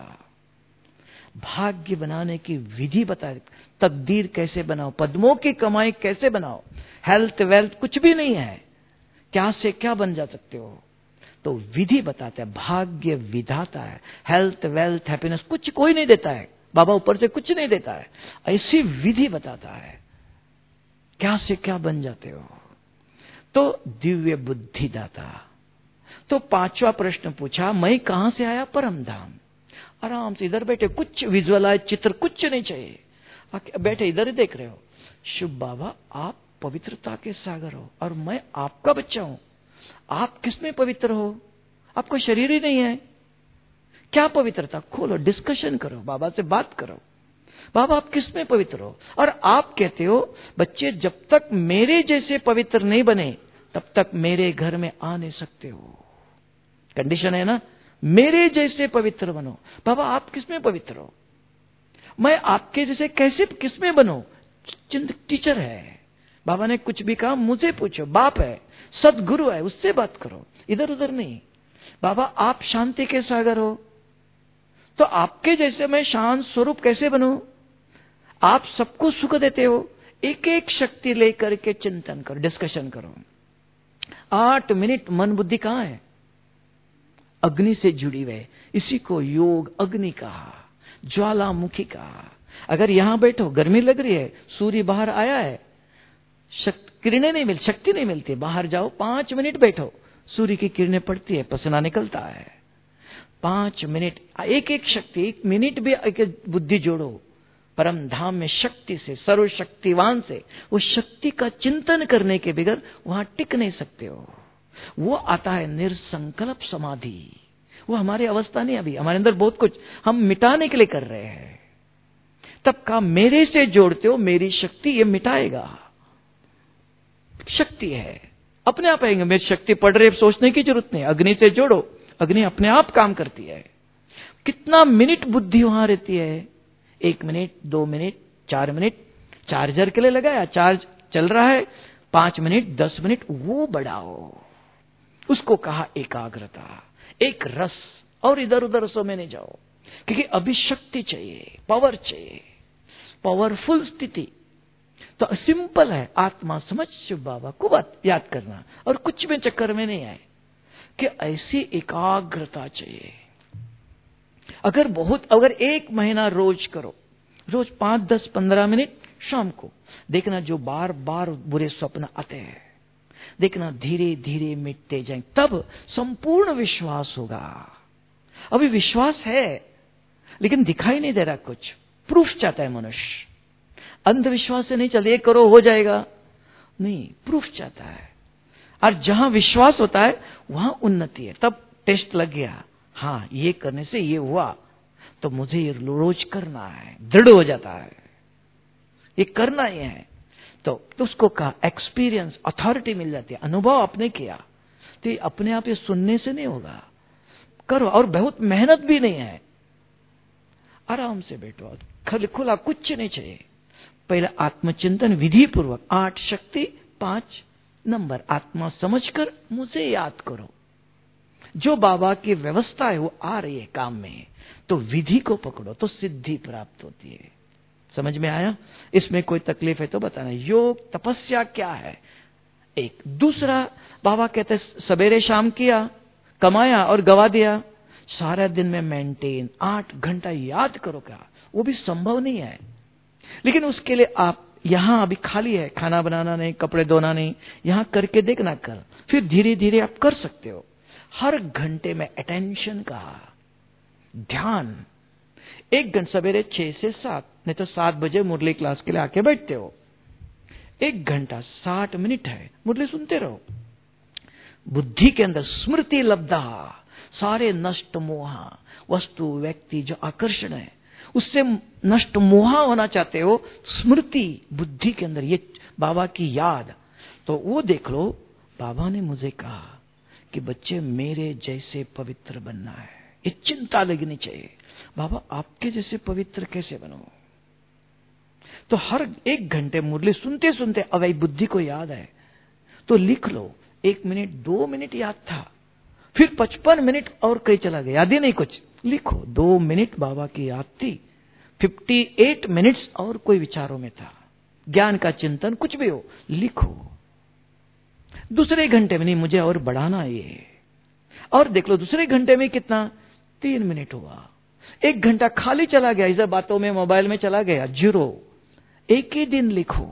भाग्य बनाने की विधि बताए, तकदीर कैसे बनाओ, पद्मों की कमाई कैसे बनाओ, हेल्थ वेल्थ कुछ भी नहीं है, क्या से क्या बन जा सकते हो, तो विधि बताता है। भाग्य विधाता है, हेल्थ वेल्थ हैप्पीनेस कुछ कोई नहीं देता है, बाबा ऊपर से कुछ नहीं देता है, ऐसी विधि बताता है, क्या से क्या बन जाते हो। तो दिव्य बुद्धि दाता। तो 5वां प्रश्न पूछा, मैं कहां से आया? परम धाम। आराम से इधर बैठे, कुछ विजुअलाइज चित्र कुछ नहीं चाहिए, बैठे इधर ही देख रहे हो। शिव बाबा आप पवित्रता के सागर हो, और मैं आपका बच्चा हूं। आप किसमें पवित्र हो? आपका शरीर ही नहीं है, क्या पवित्रता? खोलो, डिस्कशन करो, बाबा से बात करो, बाबा आप किसमें पवित्र हो? और आप कहते हो बच्चे जब तक मेरे जैसे पवित्र नहीं बने तब तक मेरे घर में आ नहीं सकते हो। कंडीशन है ना, मेरे जैसे पवित्र बनो। बाबा आप किसमें पवित्र हो? मैं आपके जैसे कैसे किसमें बनूं? टीचर है, बाबा ने कुछ भी कहा मुझे पूछो, बाप है, सदगुरु है, उससे बात करो, इधर उधर नहीं। बाबा आप शांति के सागर हो, तो आपके जैसे मैं शांत स्वरूप कैसे बनूं? आप सबको सुख देते हो, एक एक शक्ति लेकर के चिंतन करो, डिस्कशन करो। 8 मिनट मन बुद्धि कहां है? अग्नि से जुड़ी हुए, इसी को योग अग्नि कहा, ज्वालामुखी कहा। अगर यहां बैठो, गर्मी लग रही है, सूर्य बाहर आया है, किरणें नहीं मिल, शक्ति नहीं मिलती, बाहर जाओ 5 मिनट बैठो, सूर्य की किरणें पड़ती है, पसीना निकलता है। 5 मिनट, एक एक शक्ति, 1 मिनट भी एक बुद्धि जोड़ो परम धाम में शक्ति से, सर्वशक्तिवान से। वो शक्ति का चिंतन करने के बगैर वहां टिक नहीं सकते हो। वो आता है निर्संकल्प समाधि, वो हमारी अवस्था नहीं, अभी हमारे अंदर बहुत कुछ हम मिटाने के लिए कर रहे हैं। तब कहा मेरे से जोड़ते हो, मेरी शक्ति ये मिटाएगा। शक्ति है, अपने आप आएंगे। मेरी शक्ति पड़ रही है, सोचने की जरूरत नहीं। अग्नि से जोड़ो, अग्नि अपने आप काम करती है। कितना मिनट बुद्धि वहां रहती है? 1 मिनट, 2 मिनट, 4 मिनट। चार्जर के लिए लगाया, चार्ज चल रहा है, 5 मिनट, 10 मिनट, वो बढ़ाओ। उसको कहा एकाग्रता, एक रस। और इधर उधर रसों में नहीं जाओ, क्योंकि अभी शक्ति चाहिए, पावर चाहिए, पावरफुल स्थिति। तो सिंपल है, आत्मा समझ शिव बाबा को बात याद करना, और कुछ भी चक्कर में नहीं आए कि ऐसी एकाग्रता चाहिए। अगर 1 महीना रोज करो, रोज 5, 10, 15 मिनट शाम को, देखना जो बार बार बुरे स्वप्न आते हैं, देखना धीरे धीरे मिटते जाएं, तब संपूर्ण विश्वास होगा। अभी विश्वास है लेकिन दिखाई नहीं दे रहा कुछ, प्रूफ चाहता है मनुष्य। अंधविश्वास से नहीं चलता, ये करो हो जाएगा, नहीं, प्रूफ चाहता है। और जहां विश्वास होता है वहां उन्नति है। तब टेस्ट लग गया, हाँ ये करने से ये हुआ, तो मुझे ये रोज करना है, दृढ़ हो जाता है, ये करना ही है। तो उसको कहा एक्सपीरियंस, अथॉरिटी मिल जाती है, अनुभव आपने किया। तो ये अपने आप ये सुनने से नहीं होगा, करो। और बहुत मेहनत भी नहीं है, आराम से बैठो, खुला, कुछ नहीं चाहिए। पहले आत्मचिंतन विधि पूर्वक, 8 शक्ति 5 नंबर, आत्मा समझकर मुझे याद करो। जो बाबा की व्यवस्था है वो आ रही है काम में, तो विधि को पकड़ो तो सिद्धि प्राप्त होती है। समझ में आया? इसमें कोई तकलीफ है तो बताना। योग तपस्या क्या है? एक दूसरा, बाबा कहते सवेरे शाम किया, कमाया और गवा दिया, सारा दिन में मेंटेन 8 घंटा याद करो। क्या वो भी संभव नहीं है, लेकिन उसके लिए आप यहां अभी खाली है, खाना बनाना नहीं, कपड़े धोना नहीं, यहां करके देखना कल, फिर धीरे धीरे आप कर सकते हो। हर घंटे में अटेंशन का ध्यान, 1 घंटा सवेरे 6 से 7, नहीं तो 7 बजे मुरली क्लास के लिए आके बैठते हो, 1 घंटा 60 मिनट है, मुरली सुनते रहो। बुद्धि के अंदर स्मृति लब्धा, सारे नष्ट मोह, वस्तु व्यक्ति जो आकर्षण है उससे नष्ट मोह होना चाहते हो, स्मृति बुद्धि के अंदर, ये बाबा की याद। तो वो देख लो, बाबा ने मुझे कहा कि बच्चे मेरे जैसे पवित्र बनना है, ये चिंता लगनी चाहिए। बाबा आपके जैसे पवित्र कैसे बनो? तो हर 1 घंटे मुरली सुनते सुनते अवै बुद्धि को याद है तो लिख लो। 1 मिनट 2 मिनट याद था, फिर 55 मिनट और कहीं चला गया, याद ही नहीं कुछ, लिखो। 2 मिनट बाबा की याद थी, 58 मिनट्स और कोई विचारों में था, ज्ञान का चिंतन, कुछ भी हो, लिखो। दूसरे घंटे में नहीं, मुझे और बढ़ाना ये, और देख लो दूसरे घंटे में कितना, 3 मिनट हुआ। 1 घंटा खाली चला गया, इधर बातों में, मोबाइल में चला गया, 0। एक ही दिन लिखो,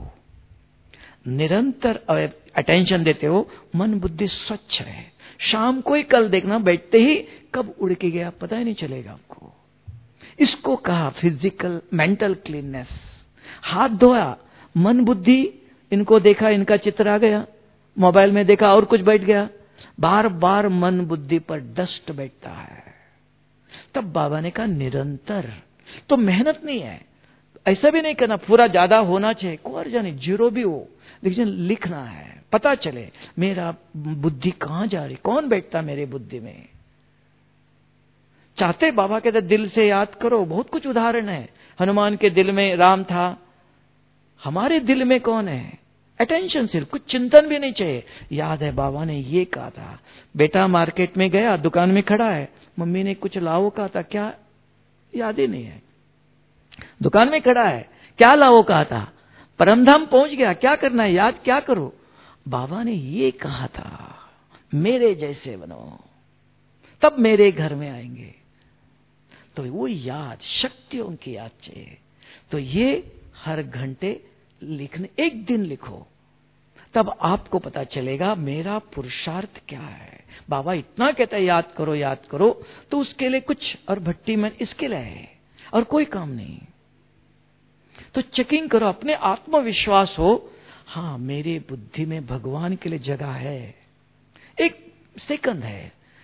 निरंतर अटेंशन देते हो, मन बुद्धि स्वच्छ है। शाम को ही कल देखना, बैठते ही कब उड़ के गया पता ही नहीं चलेगा आपको। इसको कहा फिजिकल मेंटल क्लीननेस। हाथ धोया, मन बुद्धि, इनको देखा, इनका चित्र आ गया, मोबाइल में देखा और कुछ बैठ गया, बार बार मन बुद्धि पर डस्ट बैठता है। तब बाबा ने कहा निरंतर, तो मेहनत नहीं है, ऐसा भी नहीं करना पूरा ज्यादा होना चाहिए, कोई अर्जा नहीं, 0 भी हो, लेकिन लिखना है, पता चले मेरा बुद्धि कहां जा रही, कौन बैठता मेरे बुद्धि में। चाहते बाबा कहते दिल से याद करो, बहुत कुछ उदाहरण है। हनुमान के दिल में राम था, हमारे दिल में कौन है? अटेंशन, सिर्फ कुछ चिंतन भी नहीं चाहिए। याद है बाबा ने ये कहा था, बेटा मार्केट में गया, दुकान में खड़ा है, मम्मी ने कुछ लाओ कहा था, क्या याद ही नहीं है। दुकान में खड़ा है, क्या लाओ कहा था, परमधाम पहुंच गया, क्या करना है, याद क्या करो, बाबा ने ये कहा था मेरे जैसे बनो, तब मेरे घर में आएंगे। तो वो याद, शक्तियों की याद चाहिए। तो ये हर घंटे लिखने, 1 दिन लिखो, तब आपको पता चलेगा मेरा पुरुषार्थ क्या है। बाबा इतना कहता है याद करो याद करो, तो उसके लिए कुछ, और भट्टी में इसके लिए है, और कोई काम नहीं। तो चेकिंग करो, अपने आत्मविश्वास हो, हाँ मेरे बुद्धि में भगवान के लिए जगह है। 1 सेकंड है,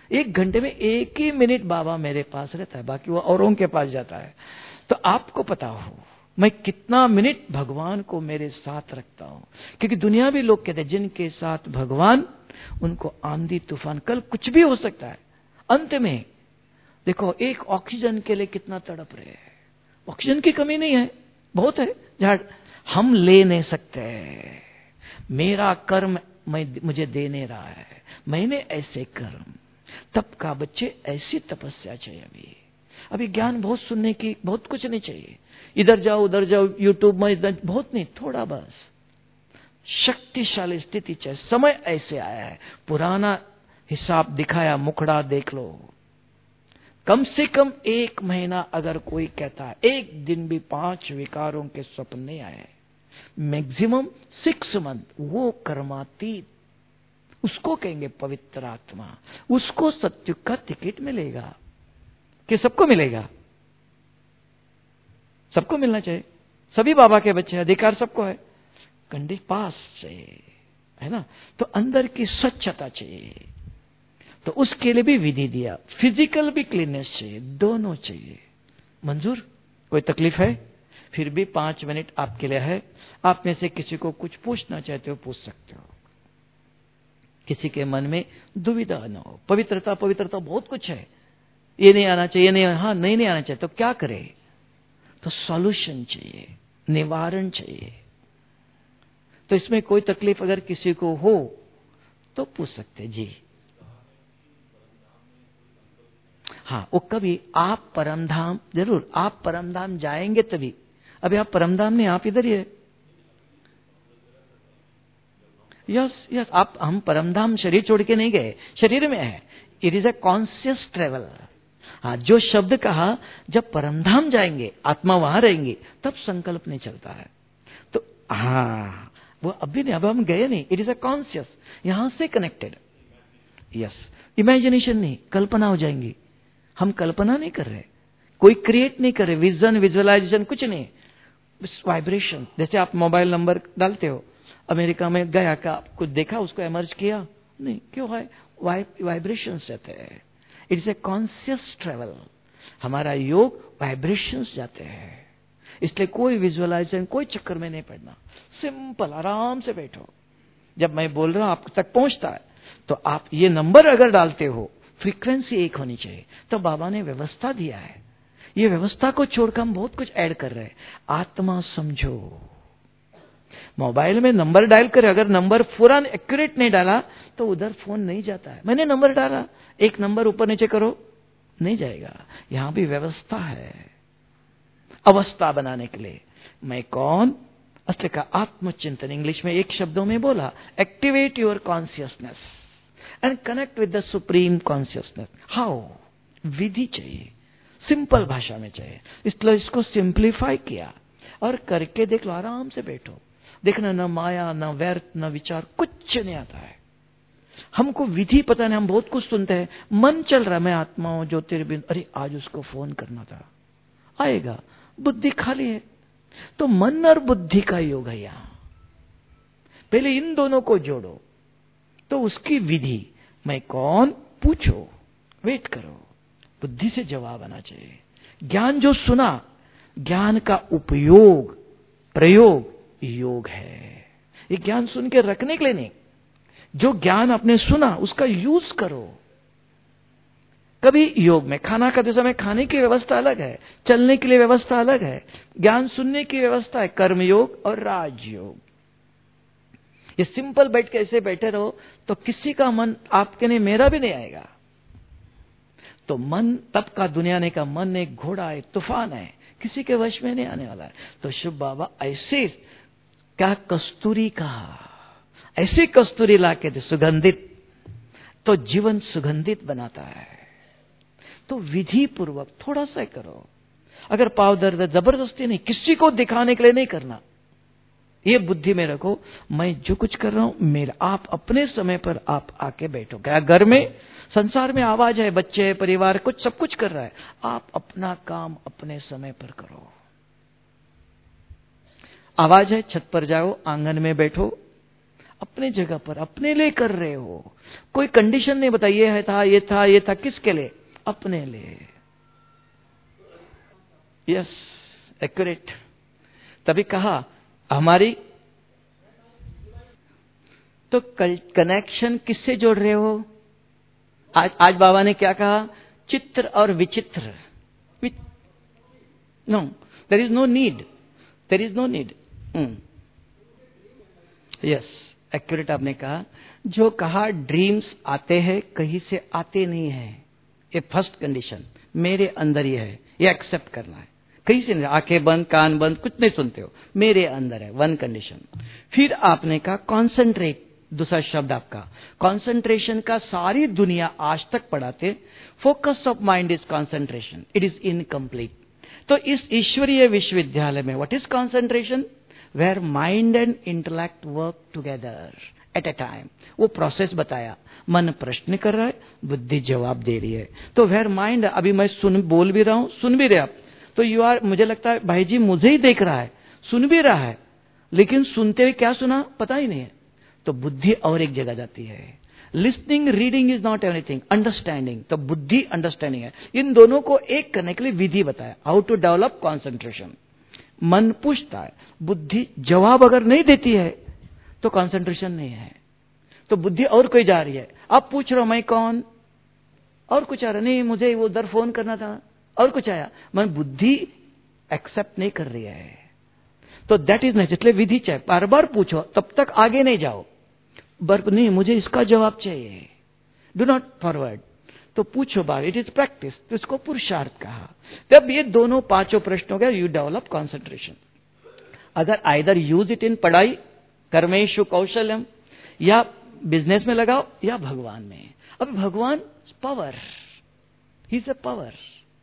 1 घंटे में 1 ही मिनट बाबा मेरे पास रहता है, बाकी वो औरों के पास जाता है। तो आपको पता हो मैं कितना मिनट भगवान को मेरे साथ रखता हूं, क्योंकि दुनिया भी लोग कहते हैं जिनके साथ भगवान उनको आंधी तूफान, कल कुछ भी हो सकता है। अंत में देखो एक ऑक्सीजन के लिए कितना तड़प रहे हैं। ऑक्सीजन की कमी नहीं है, बहुत है, जहां हम ले नहीं सकते। मेरा कर्म मुझे दे नहीं रहा है, मैंने ऐसे कर्म। तब का बच्चे ऐसी तपस्या चाहिए। अभी ज्ञान बहुत सुनने की बहुत कुछ नहीं चाहिए, इधर जाओ उधर जाओ, यूट्यूब में इधर बहुत नहीं, थोड़ा बस शक्तिशाली स्थिति चाहिए। समय ऐसे आया है, पुराना हिसाब दिखाया, मुखड़ा देख लो। कम से कम 1 महीना अगर कोई कहता है, एक दिन भी 5 विकारों के स्वप्न नहीं आए, मैक्सिमम 6 मंथ, वो कर्मातीत, उसको कहेंगे पवित्र आत्मा। उसको सत्युग का टिकट मिलेगा कि सबको मिलेगा? सबको मिलना चाहिए, सभी बाबा के बच्चे, अधिकार सबको है, कंडीशन पास चाहिए, है ना? तो अंदर की स्वच्छता चाहिए, तो उसके लिए भी विधि दिया। फिजिकल भी क्लीननेस चाहिए, दोनों चाहिए। मंजूर? कोई तकलीफ है? फिर भी 5 मिनट आपके लिए है। आप में से किसी को कुछ पूछना चाहते हो पूछ सकते हो, किसी के मन में दुविधा न हो। पवित्रता पवित्रता बहुत कुछ है, ये नहीं आना चाहिए, नहीं, हाँ नहीं आना चाहिए, तो क्या करे? तो सॉल्यूशन चाहिए, निवारण चाहिए। तो इसमें कोई तकलीफ अगर किसी को हो तो पूछ सकते जी। हाँ, वो कभी आप परमधाम, जरूर आप परमधाम जाएंगे तभी। अभी आप परमधाम नहीं, आप इधर ही है। यस यस, आप, हम परमधाम शरीर छोड़ के नहीं गए, शरीर में है। It is a conscious travel. हाँ, जो शब्द कहा, जब परमधाम जाएंगे, आत्मा वहां रहेंगी, तब संकल्प नहीं चलता है। तो हाँ, वो अभी नहीं, अब हम गए नहीं, इट इज ए कॉन्शियस, यहां से कनेक्टेड। यस, इमेजिनेशन नहीं, कल्पना हो जाएंगी। हम कल्पना नहीं कर रहे, कोई क्रिएट नहीं कर रहे, विजन विजुअलाइजेशन कुछ नहीं, वाइब्रेशन। जैसे आप मोबाइल नंबर डालते हो, अमेरिका में गया, क्या कुछ देखा, उसको एमर्ज किया नहीं, क्यों है? वाइब्रेशन रहते हैं। It is a conscious travel. हमारा योग वाइब्रेशंस जाते हैं, इसलिए कोई विजुअलाइजेशन, कोई चक्कर में नहीं पड़ना, सिंपल आराम से बैठो। जब मैं बोल रहा हूं आप तक पहुंचता है, तो आप ये नंबर अगर डालते हो, फ्रीक्वेंसी एक होनी चाहिए। तो बाबा ने व्यवस्था दिया है, ये व्यवस्था को छोड़कर हम बहुत कुछ ऐड कर रहे हैं। आत्मा समझो, मोबाइल में नंबर डायल करे, अगर नंबर पूरा एक्यूरेट नहीं डाला तो उधर फोन नहीं जाता है। मैंने नंबर डाला, एक नंबर ऊपर नीचे करो, नहीं जाएगा। यहां भी व्यवस्था है, अवस्था बनाने के लिए। मैं कौन? असली का आत्मचिंतन, इंग्लिश में एक शब्दों में बोला, activate your consciousness and connect with the supreme consciousness. How? विधि चाहिए, सिंपल भाषा में चाहिए, इसलिए इसको सिंप्लीफाई किया और करके देख लो, आराम से बैठो। देखना, न माया, न व्यर्थ, न विचार, कुछ नहीं आता है। हमको विधि पता नहीं, हम बहुत कुछ सुनते हैं, मन चल रहा है, मैं आत्मा हूं, ज्योतिर्बिंद, अरे आज उसको फोन करना था, आएगा, बुद्धि खाली है। तो मन और बुद्धि का योग है यहां। पहले इन दोनों को जोड़ो, तो उसकी विधि, मैं कौन, पूछो, वेट करो, बुद्धि से जवाब आना चाहिए। ज्ञान जो सुना, ज्ञान का उपयोग, प्रयोग योग है। ये ज्ञान सुन के रखने के लिए नहीं, जो ज्ञान आपने सुना उसका यूज करो। कभी योग में खाना खाते समय खाने की व्यवस्था अलग है, चलने के लिए व्यवस्था अलग है, ज्ञान सुनने की व्यवस्था है, कर्म योग और राजयोग। ये सिंपल बैठ के ऐसे बैठे रहो तो किसी का मन आपके नहीं, मेरा भी नहीं आएगा। तो मन तब का दुनिया ने का मन एक घोड़ा है, तूफान है, किसी के वश में नहीं आने वाला है। तो शिव बाबा ऐसे, क्या कस्तूरी कहा, ऐसी कस्तूरी लाके दे, सुगंधित, तो जीवन सुगंधित बनाता है। तो विधि पूर्वक थोड़ा सा करो। अगर पाव दर्द, जबरदस्ती नहीं, किसी को दिखाने के लिए नहीं करना, ये बुद्धि में रखो, मैं जो कुछ कर रहा हूं मेरा। आप अपने समय पर आप आके बैठो। क्या घर में, संसार में आवाज है, बच्चे, परिवार, कुछ सब कुछ कर रहा है, आप अपना काम अपने समय पर करो। आवाज है, छत पर जाओ, आंगन में बैठो, अपने जगह पर अपने लिए कर रहे हो। कोई कंडीशन नहीं बताई, ये था, ये था, ये था, किसके लिए? अपने लिए। Yes, accurate. तभी कहा हमारी तो कनेक्शन किससे जोड़ रहे हो? आज बाबा ने क्या कहा? चित्र और विचित्र। No, there is no need, there is no need. Yes, accurate आपने कहा। जो कहा ड्रीम्स आते हैं, कहीं से आते नहीं है, ये फर्स्ट कंडीशन मेरे अंदर ही है, ये एक्सेप्ट करना है। कहीं से नहीं, आंखें बंद, कान बंद, कुछ नहीं सुनते हो, मेरे अंदर है, वन कंडीशन। फिर आपने कहा कॉन्सेंट्रेट, दूसरा शब्द आपका कॉन्सेंट्रेशन का सारी दुनिया आज तक पढ़ाते, focus of mind is concentration, it is incomplete. तो इस ईश्वरीय विश्वविद्यालय में what is concentration? Where mind and intellect work together at a time. वो प्रोसेस बताया। मन प्रश्न कर रहा है, बुद्धि जवाब दे रही है। तो वेयर माइंड, अभी मैं बोल भी रहा हूं, सुन भी रहे आप, तो यू आर, मुझे लगता है भाई जी मुझे ही देख रहा है, सुन भी रहा है, लेकिन सुनते हुए क्या सुना पता ही नहीं है। तो बुद्धि और एक जगह जाती है। Listening, reading is not anything, understanding, तो बुद्धि अंडरस्टैंडिंग है। इन दोनों को एक करने के लिए विधि बताया, हाउ टू डेवलप कॉन्सेंट्रेशन। मन पूछता है, बुद्धि जवाब अगर नहीं देती है तो कॉन्सेंट्रेशन नहीं है। तो बुद्धि और कोई जा रही है, आप पूछ रहे हो मैं कौन, और कुछ आ रहा नहीं, मुझे वो उधर फोन करना था, और कुछ आया, मन बुद्धि एक्सेप्ट नहीं कर रही है। तो दैट इज नेचुरल। इसलिए विधि चाहिए, बार बार पूछो, तब तक आगे नहीं जाओ। बर्फ नहीं, मुझे इसका जवाब चाहिए, डू नॉट फॉरवर्ड। तो पूछो बार, इट इज प्रैक्टिस, तो इसको पुरुषार्थ कहा। तब ये दोनों पांचों प्रश्नों का यू डेवलप कॉन्सेंट्रेशन। अगर आइदर यूज इट इन पढ़ाई, कर्मेशु कौशल्यम, या बिजनेस में लगाओ, या भगवान में। अब भगवान power, he is a power.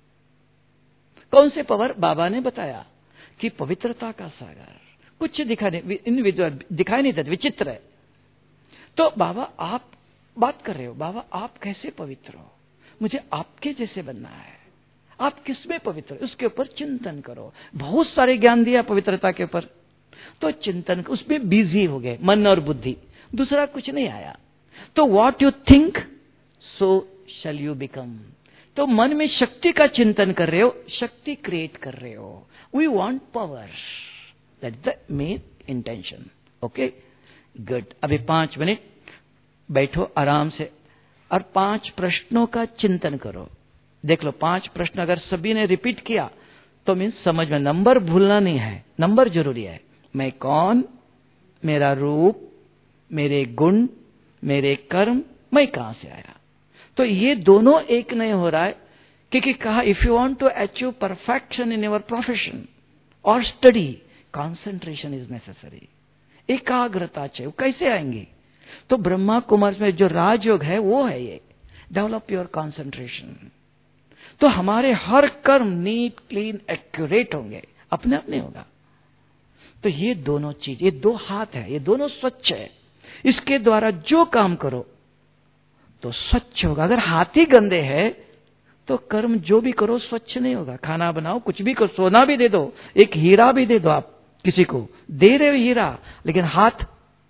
कौन से पावर? बाबा ने बताया कि पवित्रता का सागर, कुछ दिखाई नहीं देता, विचित्र है। तो बाबा आप बात कर रहे हो, बाबा आप कैसे पवित्र हो, मुझे आपके जैसे बनना है। आप किसमें पवित्र हो, उसके ऊपर चिंतन करो। बहुत सारे ज्ञान दिया पवित्रता के ऊपर, तो चिंतन उसमें बिजी हो गए मन और बुद्धि, दूसरा कुछ नहीं आया। तो what you think so shall you become. तो मन में शक्ति का चिंतन कर रहे हो, शक्ति क्रिएट कर रहे हो। We want power, that is the main intention. Okay, good. अभी 5 मिनट बैठो आराम से और 5 प्रश्नों का चिंतन करो। देख लो 5 प्रश्न अगर सभी ने रिपीट किया तो मीन्स समझ में, नंबर भूलना नहीं है, नंबर जरूरी है। मैं कौन, मेरा रूप, मेरे गुण, मेरे कर्म, मैं कहां से आया। तो ये दोनों एक नहीं हो रहा है, क्योंकि कहा if you want to achieve perfection in your profession और स्टडी, कॉन्सेंट्रेशन इज नेसेसरी। एकाग्रता चाहिए। कैसे आएंगे? तो ब्रह्मा कुमार में जो राजयोग है वो है ये, डेवलप योर कॉन्सेंट्रेशन। तो हमारे हर कर्म नीट, क्लीन, एक्यूरेट होंगे, अपने आप नहीं होगा। तो ये दोनों चीज, ये 2 हाथ है, ये दोनों स्वच्छ है। इसके द्वारा जो काम करो तो स्वच्छ होगा। अगर हाथ ही गंदे है तो कर्म जो भी करो स्वच्छ नहीं होगा। खाना बनाओ, कुछ भी करो, सोना भी दे दो, एक हीरा भी दे दो, आप किसी को दे रहे हो हीरा, लेकिन हाथ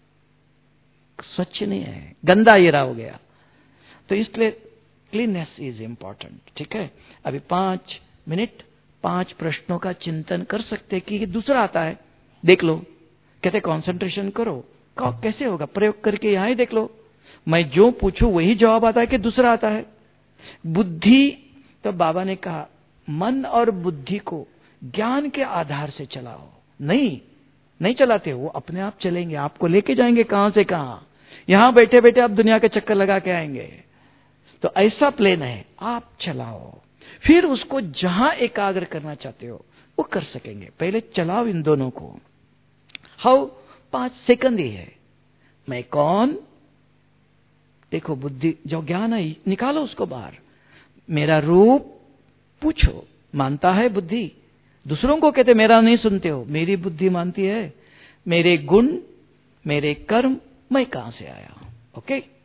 स्वच्छ नहीं है, गंदा हीरा हो गया। तो इसलिए क्लीननेस इज इंपॉर्टेंट। ठीक है, अभी 5 मिनट 5 प्रश्नों का चिंतन कर सकते कि दूसरा आता है, देख लो। कहते कंसंट्रेशन करो, कैसे होगा? प्रयोग करके यहां ही देख लो। मैं जो पूछूं वही जवाब आता है कि दूसरा आता है? बुद्धि, तो बाबा ने कहा मन और बुद्धि को ज्ञान के आधार से चलाओ। नहीं चलाते, वो अपने आप चलेंगे, आपको लेके जाएंगे कहां से कहां। यहां बैठे बैठे आप दुनिया के चक्कर लगा के आएंगे। तो ऐसा प्लेन है, आप चलाओ, फिर उसको जहां एकाग्र करना चाहते हो वो कर सकेंगे। पहले चलाओ इन दोनों को। हाउ? 5 सेकंड ही है। मैं कौन, देखो बुद्धि जो ज्ञान है निकालो उसको बाहर। मेरा रूप पूछो, मानता है बुद्धि। दूसरों को कहते मेरा नहीं सुनते हो, मेरी बुद्धि मानती है। मेरे गुण, मेरे कर्म, मैं कहां से आया। ओके।